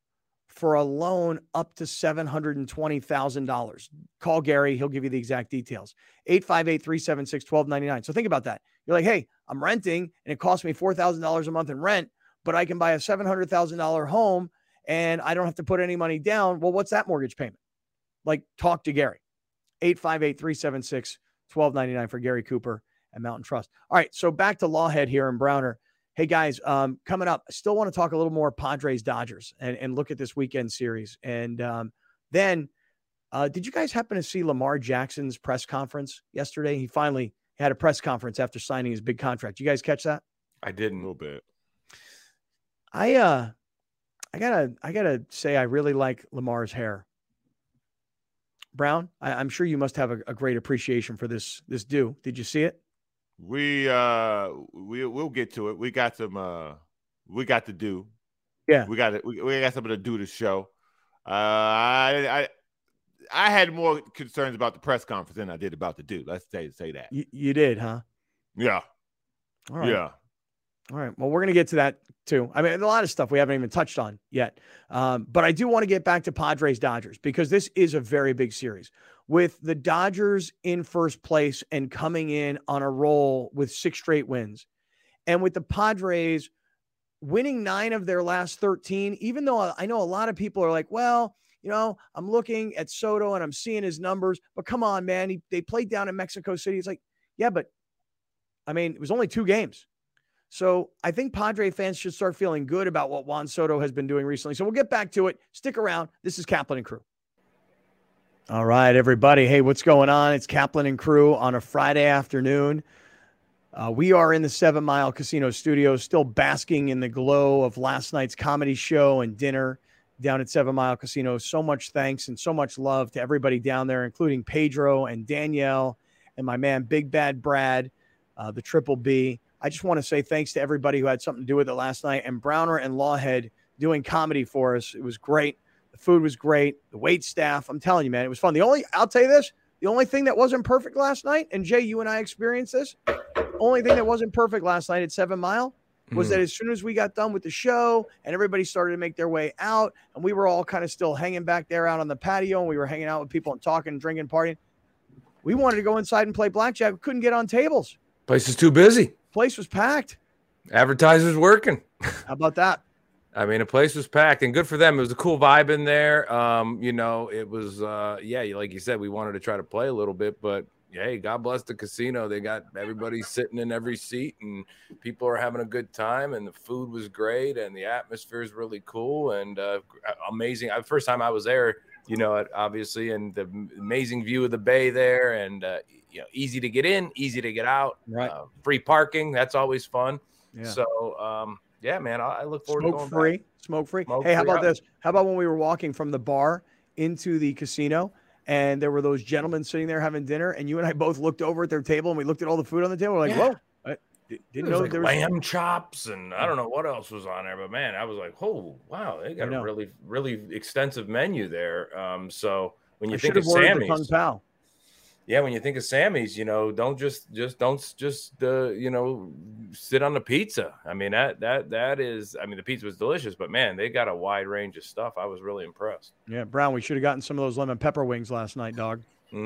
Speaker 1: for a loan up to seven hundred twenty thousand dollars. Call Gary. He'll give you the exact details. eight five eight, three seven six, one two nine nine. So think about that. You're like, hey, I'm renting and it costs me four thousand dollars a month in rent, but I can buy a seven hundred thousand dollars home and I don't have to put any money down. Well, what's that mortgage payment? Like, talk to Gary. eight five eight, three seven six, one two nine nine for Gary Cooper and Mountain Trust. All right, so back to Lawhead here in Browner. Hey, guys, um, coming up, I still want to talk a little more Padres-Dodgers and, and look at this weekend series. And um, then, uh, did you guys happen to see Lamar Jackson's press conference yesterday? He finally had a press conference after signing his big contract. You guys catch that?
Speaker 3: I didn't.
Speaker 2: A little bit.
Speaker 1: I uh, I gotta, I gotta say, I really like Lamar's hair. Brown, I, I'm sure you must have a, a great appreciation for this this do. Did you see it?
Speaker 2: We uh we we'll get to it. We got some uh we got to do.
Speaker 1: Yeah.
Speaker 2: We got it. We, we got something to do to show. Uh I I I had more concerns about the press conference than I did about the do. Let's say say that.
Speaker 1: You, you did, huh?
Speaker 2: Yeah.
Speaker 1: All right.
Speaker 2: Yeah.
Speaker 1: All right. Well, we're going to get to that too. I mean, a lot of stuff we haven't even touched on yet. Um, but I do want to get back to Padres Dodgers because this is a very big series with the Dodgers in first place and coming in on a roll with six straight wins. And with the Padres winning nine of their last thirteen, even though I know a lot of people are like, well, you know, I'm looking at Soto and I'm seeing his numbers, but come on, man, he, they played down in Mexico City. It's like, yeah, but I mean, it was only two games. So I think Padre fans should start feeling good about what Juan Soto has been doing recently. So we'll get back to it. Stick around. This is Kaplan and Crew. All right, everybody. Hey, what's going on? It's Kaplan and Crew on a Friday afternoon. Uh, we are in the Seven Mile Casino studios, still basking in the glow of last night's comedy show and dinner down at Seven Mile Casino. So much thanks and so much love to everybody down there, including Pedro and Danielle and my man, Big Bad Brad, uh, the Triple B. I just want to say thanks to everybody who had something to do with it last night, and Browner and Lawhead doing comedy for us. It was great. The food was great. The wait staff, I'm telling you, man, it was fun. The only, I'll tell you this, the only thing that wasn't perfect last night, and Jay, you and I experienced this, the only thing that wasn't perfect last night at Seven Mile was mm. that as soon as we got done with the show and everybody started to make their way out, and we were all kind of still hanging back there out on the patio, and we were hanging out with people and talking, drinking, partying, we wanted to go inside and play blackjack. We couldn't get on tables.
Speaker 3: Place is too busy.
Speaker 1: Place was packed.
Speaker 3: Advertisers working.
Speaker 1: How about that?
Speaker 3: I mean, the place was packed and good for them. It was a cool vibe in there. Um, you know, it was, uh, yeah, like you said, we wanted to try to play a little bit, but hey, God bless the casino. They got everybody sitting in every seat and people are having a good time and the food was great and the atmosphere is really cool and uh, amazing. The first time I was there, you know, obviously, and the amazing view of the bay there and, uh, you know, easy to get in, easy to get out,
Speaker 1: right?
Speaker 3: Uh, free parking. That's always fun.
Speaker 1: Yeah.
Speaker 3: So, um, yeah, man, I, I look forward
Speaker 1: smoke
Speaker 3: to going
Speaker 1: free,
Speaker 3: back.
Speaker 1: smoke free.
Speaker 3: Smoke
Speaker 1: hey, how
Speaker 3: free.
Speaker 1: about this? How about when we were walking from the bar into the casino and there were those gentlemen sitting there having dinner and you and I both looked over at their table and we looked at all the food on the table. We're like,
Speaker 3: yeah.
Speaker 1: whoa. Didn't know
Speaker 3: like
Speaker 1: there was
Speaker 3: lamb chops and I don't know what else was on there, but man, I was like, oh wow, they got a really, really extensive menu there. Um, so when you
Speaker 1: I
Speaker 3: think of Sammy's, yeah, when you think of Sammy's, you know, don't just just don't just uh, you know, sit on the pizza. I mean that that that is, I mean the pizza was delicious, but man, they got a wide range of stuff. I was really impressed.
Speaker 1: Yeah, Brown, we should have gotten some of those lemon pepper wings last night, dog.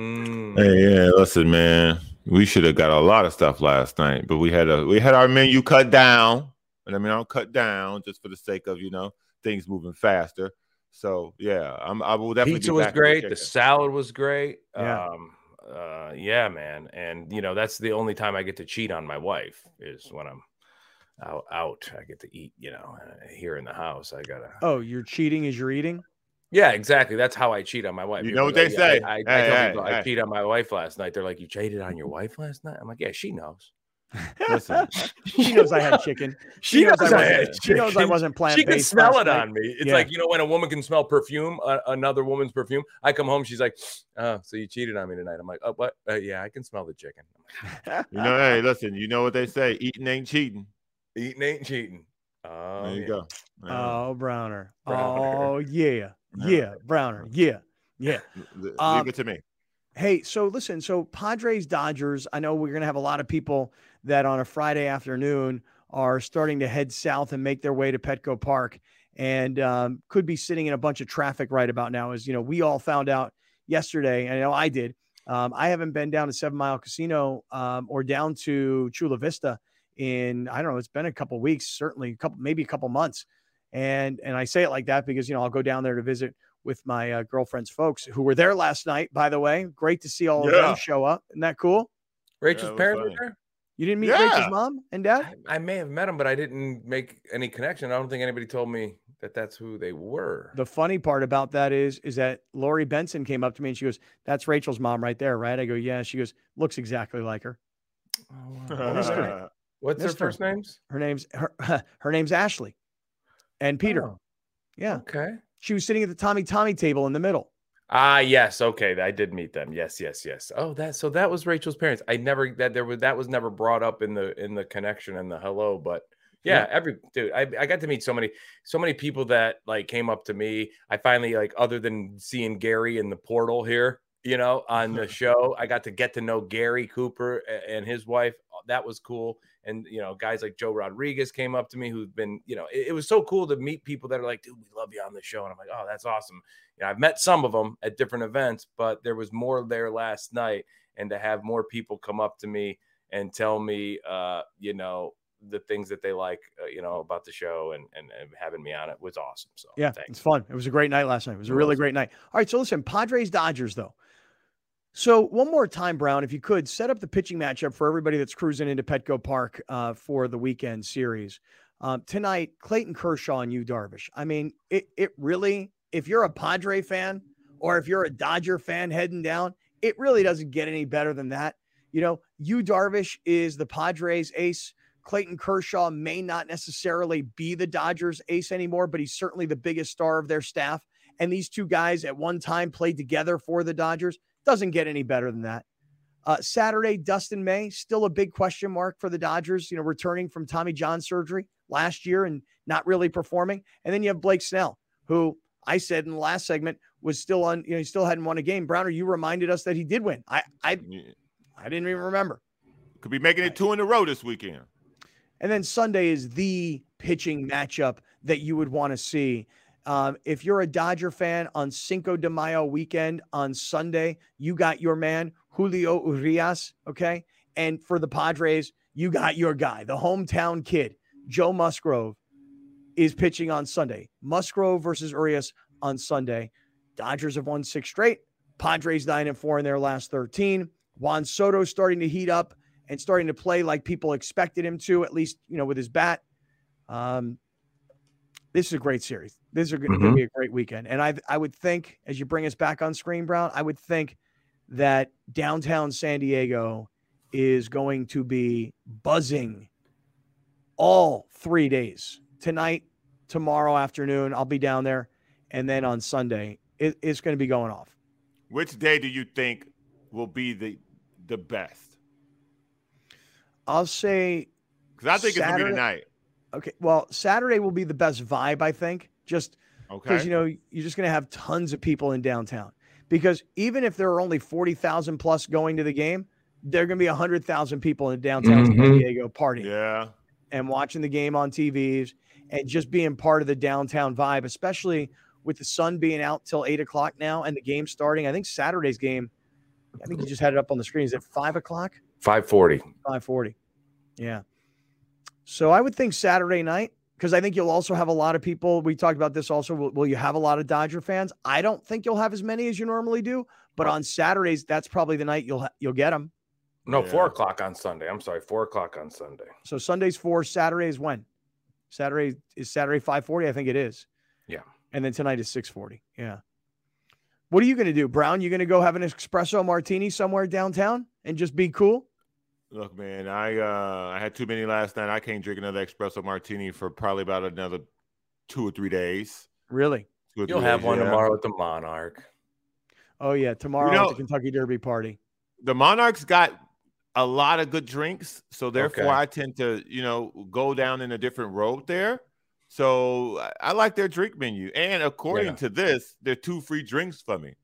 Speaker 3: Mm.
Speaker 2: Hey, yeah, listen, man, we should have got a lot of stuff last night, but we had a we had our menu cut down, and I mean I'll cut down just for the sake of you know things moving faster. So yeah, I'm I will definitely.
Speaker 3: Pizza
Speaker 2: be
Speaker 3: was
Speaker 2: back
Speaker 3: great.
Speaker 2: The,
Speaker 3: the salad was great.
Speaker 1: Yeah.
Speaker 3: Um, uh, yeah, man, and you know that's the only time I get to cheat on my wife is when I'm out. out. I get to eat, you know, uh, here in the house. I gotta.
Speaker 1: Oh, you're cheating as you're eating.
Speaker 3: Yeah, exactly. That's how I cheat on my wife.
Speaker 2: You
Speaker 3: People
Speaker 2: know what
Speaker 3: like,
Speaker 2: they say?
Speaker 3: I, I,
Speaker 2: hey,
Speaker 3: I tell
Speaker 2: hey,
Speaker 3: people
Speaker 2: hey.
Speaker 3: I cheated on my wife last night. They're like, "You cheated on your wife last night?" I'm like, "Yeah, she knows."
Speaker 1: Listen, she knows I had chicken.
Speaker 3: She, she knows, knows I, I had chicken.
Speaker 1: She knows I wasn't plant-based.
Speaker 3: She can smell it
Speaker 1: night.
Speaker 3: on me. It's
Speaker 1: yeah.
Speaker 3: like, you know, when a woman can smell perfume, uh, another woman's perfume. I come home, she's like, "Oh, so you cheated on me tonight?" I'm like, "Oh, what? Uh, yeah, I can smell the chicken."
Speaker 2: You know, hey, listen, you know what they say? Eating ain't cheating.
Speaker 3: Eating ain't cheating. Oh,
Speaker 2: there you
Speaker 3: yeah.
Speaker 2: go.
Speaker 1: Yeah. Oh, Browner.
Speaker 3: Browner.
Speaker 1: Oh, yeah. Yeah, Browner. Yeah. Yeah.
Speaker 2: Leave
Speaker 1: um,
Speaker 2: it to me.
Speaker 1: Hey, so listen, so Padres Dodgers, I know we're going to have a lot of people that on a Friday afternoon are starting to head south and make their way to Petco Park and um, could be sitting in a bunch of traffic right about now. As you know, we all found out yesterday, and I know I did. Um, I haven't been down to Seven Mile Casino um, or down to Chula Vista in, I don't know, it's been a couple of weeks, certainly a couple, maybe a couple months. And, and I say it like that because, you know, I'll go down there to visit with my uh, girlfriend's folks who were there last night, by the way. Great to see all
Speaker 2: yeah.
Speaker 1: of them show up. Isn't that cool?
Speaker 3: Rachel's
Speaker 2: yeah,
Speaker 3: parents
Speaker 2: funny.
Speaker 3: were there?
Speaker 1: You didn't meet
Speaker 2: yeah.
Speaker 1: Rachel's mom and dad?
Speaker 3: I, I may have met them, but I didn't make any connection. I don't think anybody told me that that's who they were.
Speaker 1: The funny part about that is, is that Lori Benson came up to me and she goes, "That's Rachel's mom right there, right?" I go, "Yeah." She goes, "Looks exactly like her."
Speaker 3: Oh, wow. What's
Speaker 1: Mister
Speaker 3: her first names?
Speaker 1: Her name's her, her name's Ashley and Peter.
Speaker 3: Oh.
Speaker 1: Yeah.
Speaker 3: Okay.
Speaker 1: She was sitting at the Tommy Tommy table in the middle.
Speaker 3: Ah, yes. Okay. I did meet them. Yes, yes, yes. Oh, that so that was Rachel's parents. I never that there was that was never brought up in the in the connection and the hello, but yeah, yeah. every dude, I, I got to meet so many, so many people that like came up to me. I finally like, other than seeing Gary in the portal here, you know, on the show, I got to get to know Gary Cooper and his wife. That was cool. And, you know, guys like Joe Rodriguez came up to me who've been, you know, it, it was so cool to meet people that are like, "Dude, we love you on the show." And I'm like, "Oh, that's awesome." You know, I've met some of them at different events, but there was more there last night. And to have more people come up to me and tell me, uh, you know, the things that they like, uh, you know, about the show and, and, and having me on it was awesome. So
Speaker 1: yeah,
Speaker 3: thanks.
Speaker 1: It's fun. It was a great night last night. It was a really great night. All right. So listen, Padres Dodgers though. So one more time, Brown, if you could set up the pitching matchup for everybody that's cruising into Petco Park uh, for the weekend series. Um, tonight, Clayton Kershaw and Yu Darvish. I mean, it it really, if you're a Padre fan or if you're a Dodger fan heading down, it really doesn't get any better than that. You know, Yu Darvish is the Padres ace. Clayton Kershaw may not necessarily be the Dodgers ace anymore, but he's certainly the biggest star of their staff. And these two guys at one time played together for the Dodgers. Doesn't get any better than that. Uh, Saturday, Dustin May, still a big question mark for the Dodgers, you know, returning from Tommy John surgery last year and not really performing. And then you have Blake Snell, who I said in the last segment was still on, you know, he still hadn't won a game. Browner, you reminded us that he did win. I I, I didn't even remember.
Speaker 2: Could be making it two in a row this weekend.
Speaker 1: And then Sunday is the pitching matchup that you would want to see. Um, if you're a Dodger fan on Cinco de Mayo weekend on Sunday, you got your man, Julio Urias, okay? And for the Padres, you got your guy, the hometown kid, Joe Musgrove, is pitching on Sunday. Musgrove versus Urias on Sunday. Dodgers have won six straight. Padres nine and four in their last thirteen. Juan Soto starting to heat up and starting to play like people expected him to, at least, you know, with his bat. Um, This is a great series. This is going to mm-hmm. be a great weekend. And I I would think, as you bring us back on screen, Brown, I would think that downtown San Diego is going to be buzzing all three days. Tonight, tomorrow afternoon, I'll be down there. And then on Sunday, it, it's going to be going off.
Speaker 2: Which day do you think will be the the best?
Speaker 1: I'll say
Speaker 2: Because I think
Speaker 1: Saturday,
Speaker 2: it's going to be tonight.
Speaker 1: Okay. Well, Saturday will be the best vibe, I think. Just because,
Speaker 2: okay.
Speaker 1: you know, you're just going to have tons of people in downtown. Because even if there are only forty thousand plus going to the game, there are going to be one hundred thousand people in downtown mm-hmm. San Diego partying.
Speaker 2: Yeah.
Speaker 1: And watching the game on T Vs and just being part of the downtown vibe, especially with the sun being out till eight o'clock now and the game starting. I think Saturday's game, I think you just had it up on the screen. Is it five o'clock?
Speaker 3: five forty.
Speaker 1: five forty. Yeah. So I would think Saturday night, because I think you'll also have a lot of people. We talked about this also. Will, will you have a lot of Dodger fans? I don't think you'll have as many as you normally do, but on Saturdays, that's probably the night you'll you'll get them.
Speaker 3: No, yeah. four o'clock on Sunday. I'm sorry, four o'clock on Sunday.
Speaker 1: So Sunday's four, Saturday is when? Saturday is Saturday five forty. I think it is.
Speaker 3: Yeah.
Speaker 1: And then tonight is six forty. Yeah. What are you going to do, Brown? You going to go have an espresso martini somewhere downtown and just be cool?
Speaker 2: Look, man, I uh, I had too many last night. I can't drink another espresso martini for probably about another two or three days.
Speaker 1: Really?
Speaker 3: You'll days, have one yeah. tomorrow at the Monarch.
Speaker 1: Oh, yeah, tomorrow you know, at the Kentucky Derby party.
Speaker 2: The Monarch's got a lot of good drinks, so therefore
Speaker 3: okay.
Speaker 2: I tend to, you know, go down in a different road there. So I like their drink menu. And according yeah. to this, there are two free drinks for me.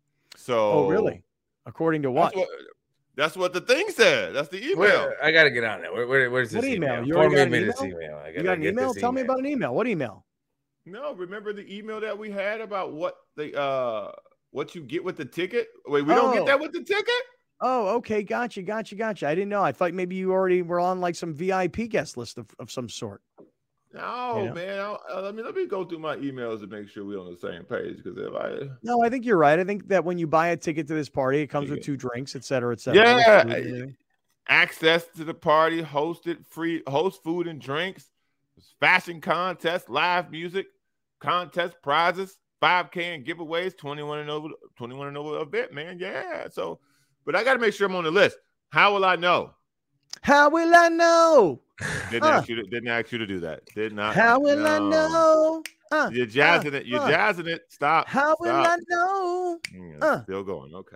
Speaker 2: So
Speaker 1: Oh, really? According to what?
Speaker 2: That's what, that's what the thing said. That's the email.
Speaker 3: Where, I got to get on there. Where, where, where's this
Speaker 1: what email?
Speaker 3: email?
Speaker 1: You already got an
Speaker 3: me
Speaker 1: email?
Speaker 3: This email. I
Speaker 1: you got an email? Tell email. me about an email. What email?
Speaker 2: No, remember the email that we had about what the uh what you get with the ticket? Wait, we oh. don't get that with the ticket?
Speaker 1: Oh, okay. Gotcha, gotcha, gotcha. I didn't know. I thought maybe you already were on like some V I P guest list of, of some sort.
Speaker 2: No, you know? man. I, I mean, let me go through my emails to make sure we're on the same page. Because if I
Speaker 1: no, I think you're right. I think that when you buy a ticket to this party, it comes yeah. with two drinks, et cetera, et cetera.
Speaker 2: Yeah, access to the party, hosted free, host food and drinks, fashion contest, live music, contest prizes, five K and giveaways, twenty-one and over, twenty-one and over event, man. Yeah. So, but I got to make sure I'm on the list. How will I know?
Speaker 1: How will I know?
Speaker 2: Didn't uh, ask you to, didn't ask you to do that. Did not.
Speaker 1: How will
Speaker 2: no.
Speaker 1: I know? Uh,
Speaker 2: You're jazzing
Speaker 1: uh,
Speaker 2: it. You're
Speaker 1: uh,
Speaker 2: jazzing it. Stop.
Speaker 1: How
Speaker 2: Stop.
Speaker 1: will I know?
Speaker 2: Yeah, uh, still going. Okay.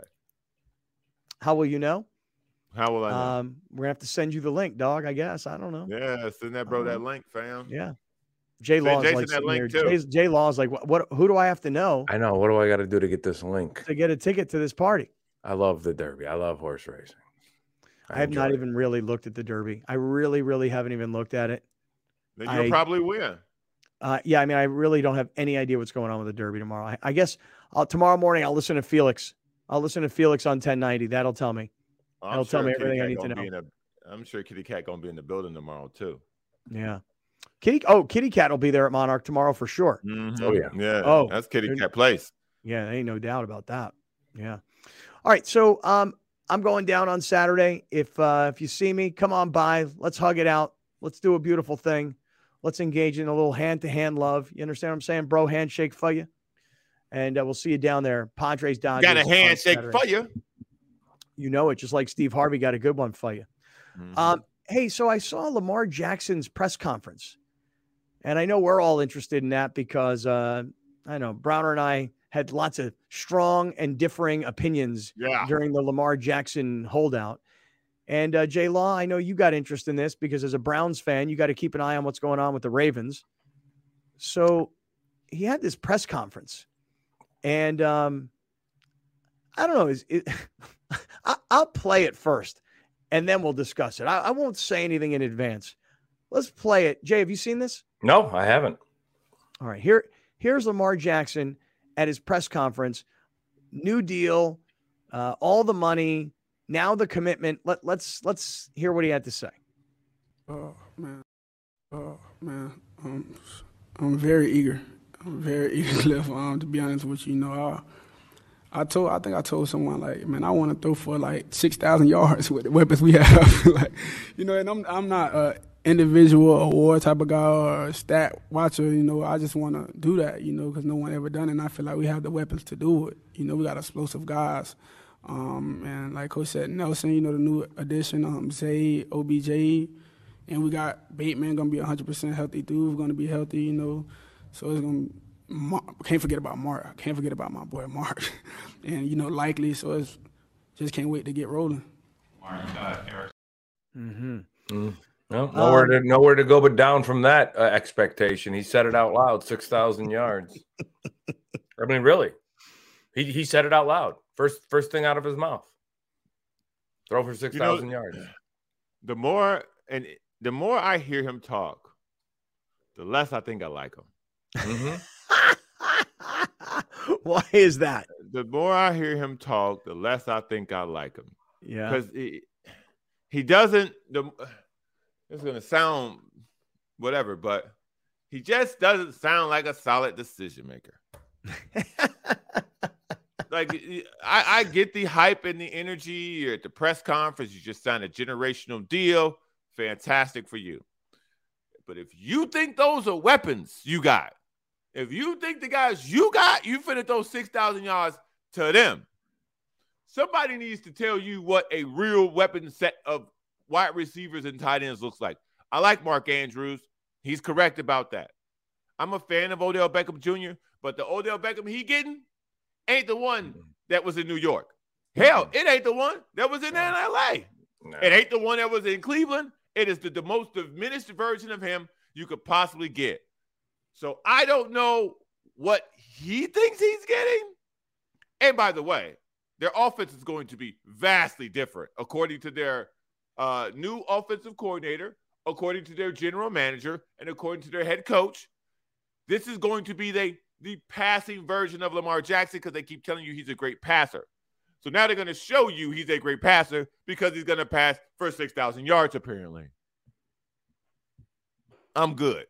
Speaker 1: How will you know?
Speaker 2: How will I know?
Speaker 1: Um, we're gonna have to send you the link, dog. I guess. I don't know.
Speaker 2: Yeah, send that bro that link, fam.
Speaker 1: Yeah. Jay Law is like
Speaker 2: that link too.
Speaker 1: Jay's, Jay Law is like, what, what? Who do I have to know?
Speaker 3: I know. What do I got to do to get this link?
Speaker 1: To get a ticket to this party.
Speaker 3: I love the Derby. I love horse racing.
Speaker 1: I, I have not it. even really looked at the Derby. I really, really haven't even looked at it.
Speaker 2: Then you'll I, probably win.
Speaker 1: Uh, yeah, I mean, I really don't have any idea what's going on with the Derby tomorrow. I, I guess I'll, tomorrow morning I'll listen to Felix. I'll listen to Felix on ten ninety. That'll tell me.
Speaker 2: I'm
Speaker 1: That'll
Speaker 2: sure
Speaker 1: tell me
Speaker 2: Kitty
Speaker 1: everything
Speaker 2: Cat
Speaker 1: I need to know.
Speaker 2: A, I'm sure Kitty Cat gonna be in the building tomorrow too.
Speaker 1: Yeah. Kitty. Oh, Kitty Cat will be there at Monarch tomorrow for sure.
Speaker 2: Mm-hmm. Oh yeah, yeah.
Speaker 1: Oh,
Speaker 2: that's Kitty Cat place.
Speaker 1: Yeah, there ain't no doubt about that. Yeah. All right, so um. I'm going down on Saturday. If uh, if you see me, come on by. Let's hug it out. Let's do a beautiful thing. Let's engage in a little hand-to-hand love. You understand what I'm saying, bro? Handshake for you. And uh, we'll see you down there. Padres, Dodgers.
Speaker 2: Got a handshake for you.
Speaker 1: You know it, just like Steve Harvey got a good one for you. Mm-hmm. Um, hey, so I saw Lamar Jackson's press conference. And I know we're all interested in that because, uh, I know, Browner and I had lots of strong and differing opinions
Speaker 2: yeah.
Speaker 1: during the Lamar Jackson holdout. And uh, Jay Law, I know you got interest in this because as a Browns fan, you got to keep an eye on what's going on with the Ravens. So he had this press conference and um, I don't know. Is it, I, I'll play it first and then we'll discuss it. I, I won't say anything in advance. Let's play it. Jay, have you seen this?
Speaker 3: No, I haven't.
Speaker 1: All right. Here, here's Lamar Jackson at his press conference. New deal, uh, all the money, now the commitment. Let, let's let's hear what he had to say.
Speaker 4: Oh, man. Oh, man. Um, I'm very eager. I'm very eager, Cliff. Um, to be honest with you, you know, I, I told, I think I told someone, like, man, I want to throw for, like, six thousand yards with the weapons we have. Like, you know, and I'm, I'm not a individual award type of guy or a stat watcher, you know. I just want to do that, you know, because no one ever done it, and I feel like we have the weapons to do it. You know, we got explosive guys. Um, and like Coach said, Nelson, you know, the new addition, um, Zay, O B J, and we got Bateman going to be one hundred percent healthy. Dude's going to be healthy, you know. So it's going to – can't forget about Mark. I can't forget about my boy Mark. And, you know, likely, so it's just can't wait to get rolling.
Speaker 1: Mm-hmm.
Speaker 3: Mm. No, nowhere um, to nowhere to go but down from that uh, expectation. He said it out loud, six thousand yards. I mean, really, he he said it out loud. First first thing out of his mouth. Throw for six thousand you know, yards.
Speaker 2: The more and the more I hear him talk, the less I think I like him.
Speaker 3: Mm-hmm.
Speaker 1: Why is that?
Speaker 2: The more I hear him talk, the less I think I like him.
Speaker 1: Yeah,
Speaker 2: because he, he doesn't. The it's going to sound whatever, but he just doesn't sound like a solid decision maker. Like I, I get the hype and the energy. You're at the press conference. You just signed a generational deal. Fantastic for you. But if you think those are weapons you got, if you think the guys you got, you finna throw six thousand yards to them. Somebody needs to tell you what a real weapon set of wide receivers and tight ends looks like. I like Mark Andrews. He's correct about that. I'm a fan of Odell Beckham Junior, but the Odell Beckham he getting ain't the one that was in New York. Hell, it ain't the one that was in L A. No. It ain't the one that was in Cleveland. It is the, the most diminished version of him you could possibly get. So I don't know what he thinks he's getting. And by the way, their offense is going to be vastly different according to their uh, new offensive coordinator, according to their general manager, and according to their head coach. This is going to be the, the passing version of Lamar Jackson because they keep telling you he's a great passer. So now they're going to show you he's a great passer because he's going to pass for six thousand yards, apparently. I'm good.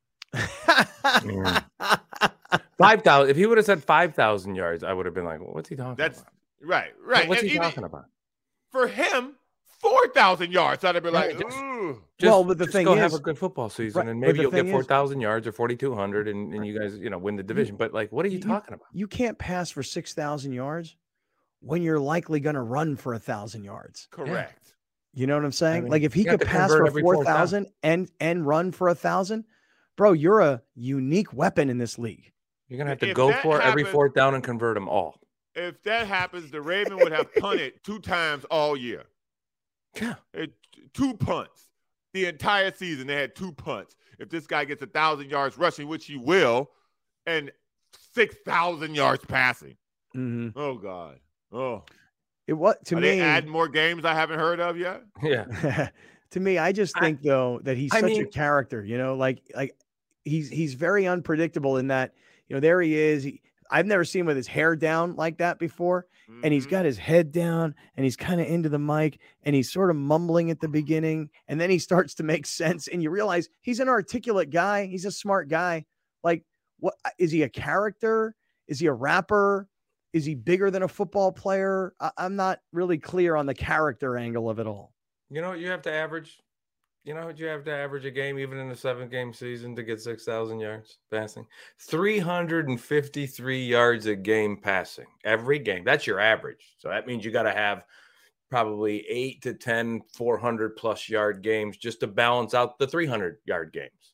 Speaker 3: five thousand. If he would have said five thousand yards, I would have been like, well, what's he talking
Speaker 2: That's,
Speaker 3: about?
Speaker 2: Right, right.
Speaker 3: What's
Speaker 2: and
Speaker 3: he
Speaker 2: even,
Speaker 3: talking about?
Speaker 2: For him, four thousand yards. I'd have been like,
Speaker 3: just,
Speaker 2: ooh.
Speaker 3: Just,
Speaker 1: well, but the
Speaker 3: just
Speaker 1: thing
Speaker 3: go
Speaker 1: is,
Speaker 3: have a good football season,
Speaker 1: right,
Speaker 3: and maybe you'll get four thousand
Speaker 1: is,
Speaker 3: yards or forty-two hundred, and, and you guys, you know, win the division. But like, what are you,
Speaker 1: you
Speaker 3: talking about?
Speaker 1: You can't pass for six thousand yards when you're likely going to run for a thousand yards.
Speaker 2: Correct.
Speaker 1: Yeah. You know what I'm saying? I mean, like if he could pass for four thousand and and run for a thousand, bro, you're a unique weapon in this league.
Speaker 3: You're gonna have to if go for happens, every fourth down and convert them all.
Speaker 2: If that happens, the Ravens would have punted two times all year.
Speaker 3: Yeah,
Speaker 2: it, two punts the entire season. They had two punts. If this guy gets a thousand yards rushing, which he will, and six thousand yards passing.
Speaker 1: Mm-hmm.
Speaker 2: Oh God. Oh.
Speaker 1: It what to
Speaker 2: Are
Speaker 1: me?
Speaker 2: They add more games I haven't heard of yet.
Speaker 3: Yeah.
Speaker 1: To me, I just think I, though that he's I such mean, a character. You know, like like he's he's very unpredictable in that. You know, there he is. He, I've never seen him with his hair down like that before, mm-hmm. and he's got his head down, and he's kind of into the mic, and he's sort of mumbling at the beginning, and then he starts to make sense, and you realize he's an articulate guy. He's a smart guy. Like, what is he? A character? Is he a rapper? Is he bigger than a football player? I, I'm not really clear on the character angle of it all.
Speaker 3: You know, you have to average, you know, you have to average a game, even in a seven game season, to get six thousand yards passing. three hundred fifty-three yards a game passing every game. That's your average. So that means you got to have probably eight to ten, four hundred plus yard games just to balance out the three hundred yard games.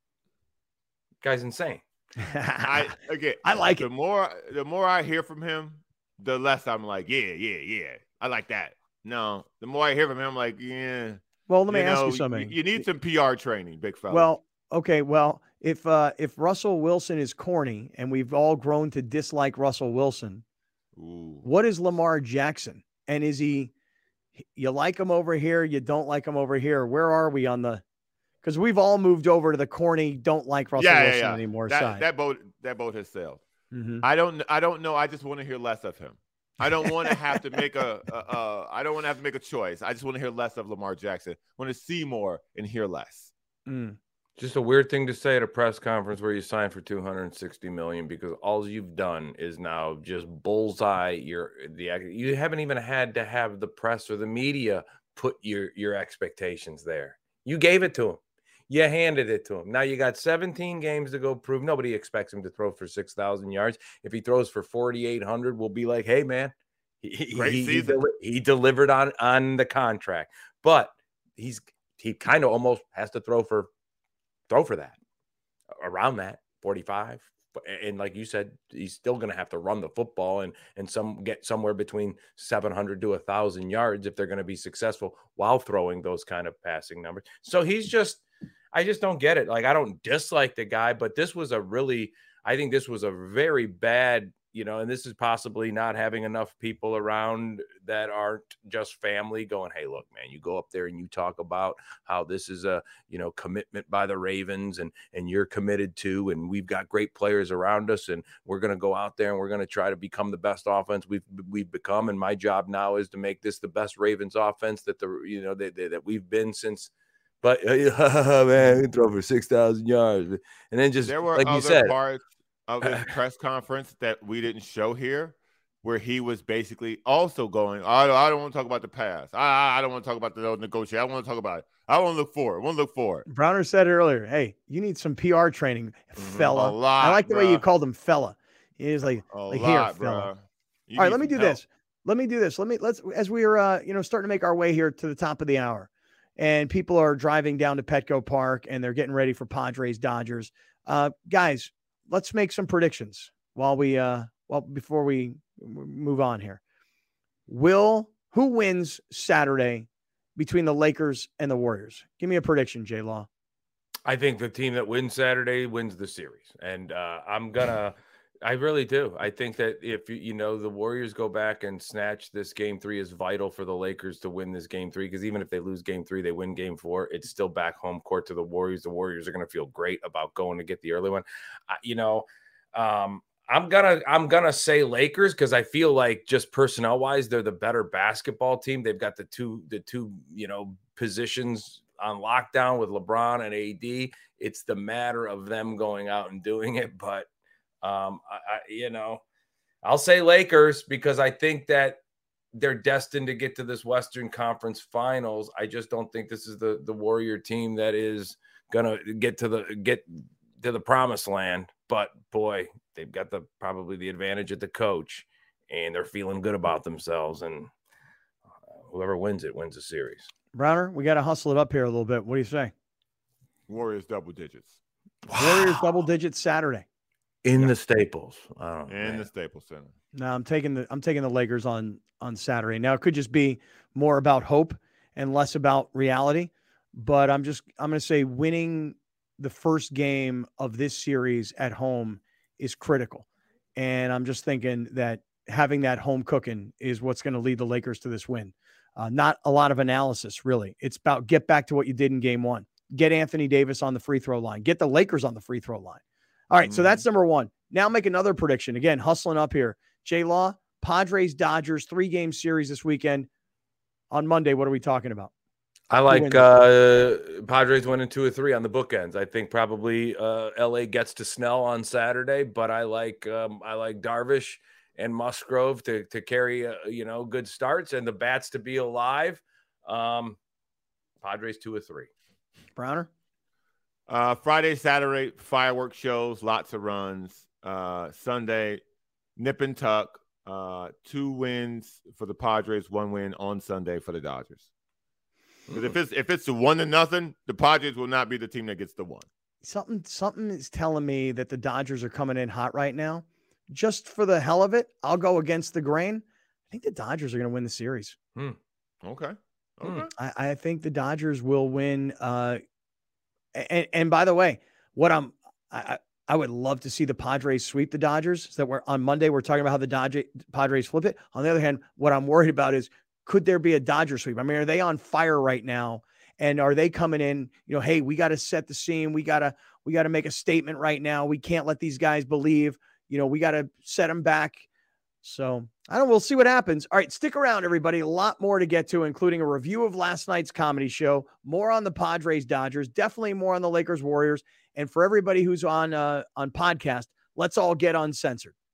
Speaker 3: Guy's insane.
Speaker 2: I again,
Speaker 1: I like
Speaker 2: the
Speaker 1: it.
Speaker 2: more the more I hear from him, the less I'm like, yeah, yeah, yeah. I like that. No, the more I hear from him, I'm like, yeah.
Speaker 1: Well, let me
Speaker 2: you
Speaker 1: ask
Speaker 2: know,
Speaker 1: you something.
Speaker 2: You, you need some P R training, big fella.
Speaker 1: Well, okay. Well, if uh, if Russell Wilson is corny, and we've all grown to dislike Russell Wilson,
Speaker 2: Ooh.
Speaker 1: What is Lamar Jackson? And is he? You like him over here? You don't like him over here? Where are we on the? Because we've all moved over to the corny, don't like Russell
Speaker 2: yeah,
Speaker 1: Wilson
Speaker 2: yeah, yeah.
Speaker 1: anymore
Speaker 2: that,
Speaker 1: side.
Speaker 2: That boat, that boat has sailed.
Speaker 1: Mm-hmm.
Speaker 2: I don't, I don't know. I just want to hear less of him. I don't want to have to make a, a, a. I don't want to have to make a choice. I just want to hear less of Lamar Jackson. I want to see more and hear less.
Speaker 1: Mm.
Speaker 3: Just a weird thing to say at a press conference where you sign for two hundred sixty million dollars because all you've done is now just bullseye your the. You haven't even had to have the press or the media put your your expectations there. You gave it to him. You handed it to him. Now you got seventeen games to go prove. Nobody expects him to throw for six thousand yards. If he throws for forty-eight hundred, we'll be like, hey, man, he,
Speaker 2: Great
Speaker 3: he,
Speaker 2: season.
Speaker 3: he, deli- he delivered on, on the contract. But he's he kind of almost has to throw for throw for that, around that, forty-five, And like you said, he's still going to have to run the football and and some get somewhere between seven hundred to a thousand yards if they're going to be successful while throwing those kind of passing numbers. So he's just, I just don't get it. Like, I don't dislike the guy, but this was a really, I think this was a very bad, you know, and this is possibly not having enough people around that aren't just family going, hey, look, man, you go up there and you talk about how this is a, you know, commitment by the Ravens and, and you're committed to, and we've got great players around us and we're going to go out there and we're going to try to become the best offense we've, we've become. And my job now is to make this the best Ravens offense that the, you know, that, that we've been since, but uh, man, we throw for six thousand yards. And then just
Speaker 2: there were
Speaker 3: like
Speaker 2: other
Speaker 3: you said,
Speaker 2: parts of this press conference that we didn't show here, where he was basically also going, I don't, I don't want to talk about the past. I, I don't want to talk about the negotiation. I want to talk about it. I want to look forward. I want to look forward.
Speaker 1: Browner said it earlier. Hey, you need some P R training, fella.
Speaker 2: A lot,
Speaker 1: I like the
Speaker 2: bro.
Speaker 1: way you called him fella. He was like,
Speaker 2: A
Speaker 1: like
Speaker 2: lot,
Speaker 1: here, fella.
Speaker 2: bro. You
Speaker 1: All right,
Speaker 2: need
Speaker 1: let me
Speaker 2: some
Speaker 1: do
Speaker 2: help.
Speaker 1: this. Let me do this. Let me let's as we are uh, you know, starting to make our way here to the top of the hour, and people are driving down to Petco Park and they're getting ready for Padres Dodgers. Uh, guys, let's make some predictions while we uh well before we move on here. Will who wins Saturday between the Lakers and the Warriors? Give me a prediction, J Law.
Speaker 3: I think the team that wins Saturday wins the series. And uh, I'm going to, I really do. I think that if, you know, the Warriors go back and snatch this game three is vital for the Lakers to win this game three. Because even if they lose game three, they win game four. It's still back home court to the Warriors. The Warriors are going to feel great about going to get the early one. I, you know, um, I'm gonna I'm gonna say Lakers because I feel like just personnel wise they're the better basketball team. They've got the two the two you know positions on lockdown with LeBron and A D. It's the matter of them going out and doing it. But um, I, I you know I'll say Lakers because I think that they're destined to get to this Western Conference Finals. I just don't think this is the the Warrior team that is gonna get to the get to the promised land. But boy, they've got the probably the advantage of the coach, and they're feeling good about themselves. And uh, whoever wins it wins the series.
Speaker 1: Browner, we got to hustle it up here a little bit. What do you say?
Speaker 2: Warriors double digits.
Speaker 1: Warriors double digits Saturday
Speaker 3: in yeah. the Staples. Oh,
Speaker 2: in
Speaker 3: man.
Speaker 2: the Staples Center.
Speaker 1: No, I'm taking the I'm taking the Lakers on on Saturday. Now it could just be more about hope and less about reality, but I'm just I'm going to say winning the first game of this series at home is critical. And I'm just thinking that having that home cooking is what's going to lead the Lakers to this win. Uh, not a lot of analysis, really. It's about get back to what you did in game one. Get Anthony Davis on the free throw line. Get the Lakers on the free throw line. All right, mm-hmm. So that's number one. Now make another prediction. Again, hustling up here. J-Law, Padres, Dodgers, three-game series this weekend. On Monday, what are we talking about?
Speaker 3: I like uh, Padres winning two or three on the bookends. I think probably uh, L A gets to Snell on Saturday, but I like um, I like Darvish and Musgrove to to carry uh, you know good starts and the bats to be alive. Um, Padres two or three.
Speaker 1: Browner,
Speaker 2: uh, Friday, Saturday fireworks shows, lots of runs. Uh, Sunday, nip and tuck. Uh, two wins for the Padres, one win on Sunday for the Dodgers. Because if it's if it's a one to nothing, the Padres will not be the team that gets the one.
Speaker 1: Something something is telling me that the Dodgers are coming in hot right now. Just for the hell of it, I'll go against the grain. I think the Dodgers are going to win the series.
Speaker 2: Hmm. Okay. Okay.
Speaker 1: I, I think the Dodgers will win. Uh, and, and by the way, what I'm I, I would love to see the Padres sweep the Dodgers. So that we're on Monday we're talking about how the Dodgers Padres flip it. On the other hand, what I'm worried about is, could there be a Dodger sweep? I mean, are they on fire right now? And are they coming in, you know, hey, we got to set the scene. We got to, we got to make a statement right now. We can't let these guys believe, you know, we got to set them back. So I don't, we'll see what happens. All right. Stick around, everybody. A lot more to get to, including a review of last night's comedy show, more on the Padres Dodgers, definitely more on the Lakers Warriors. And for everybody who's on, uh, on podcast, let's all get uncensored.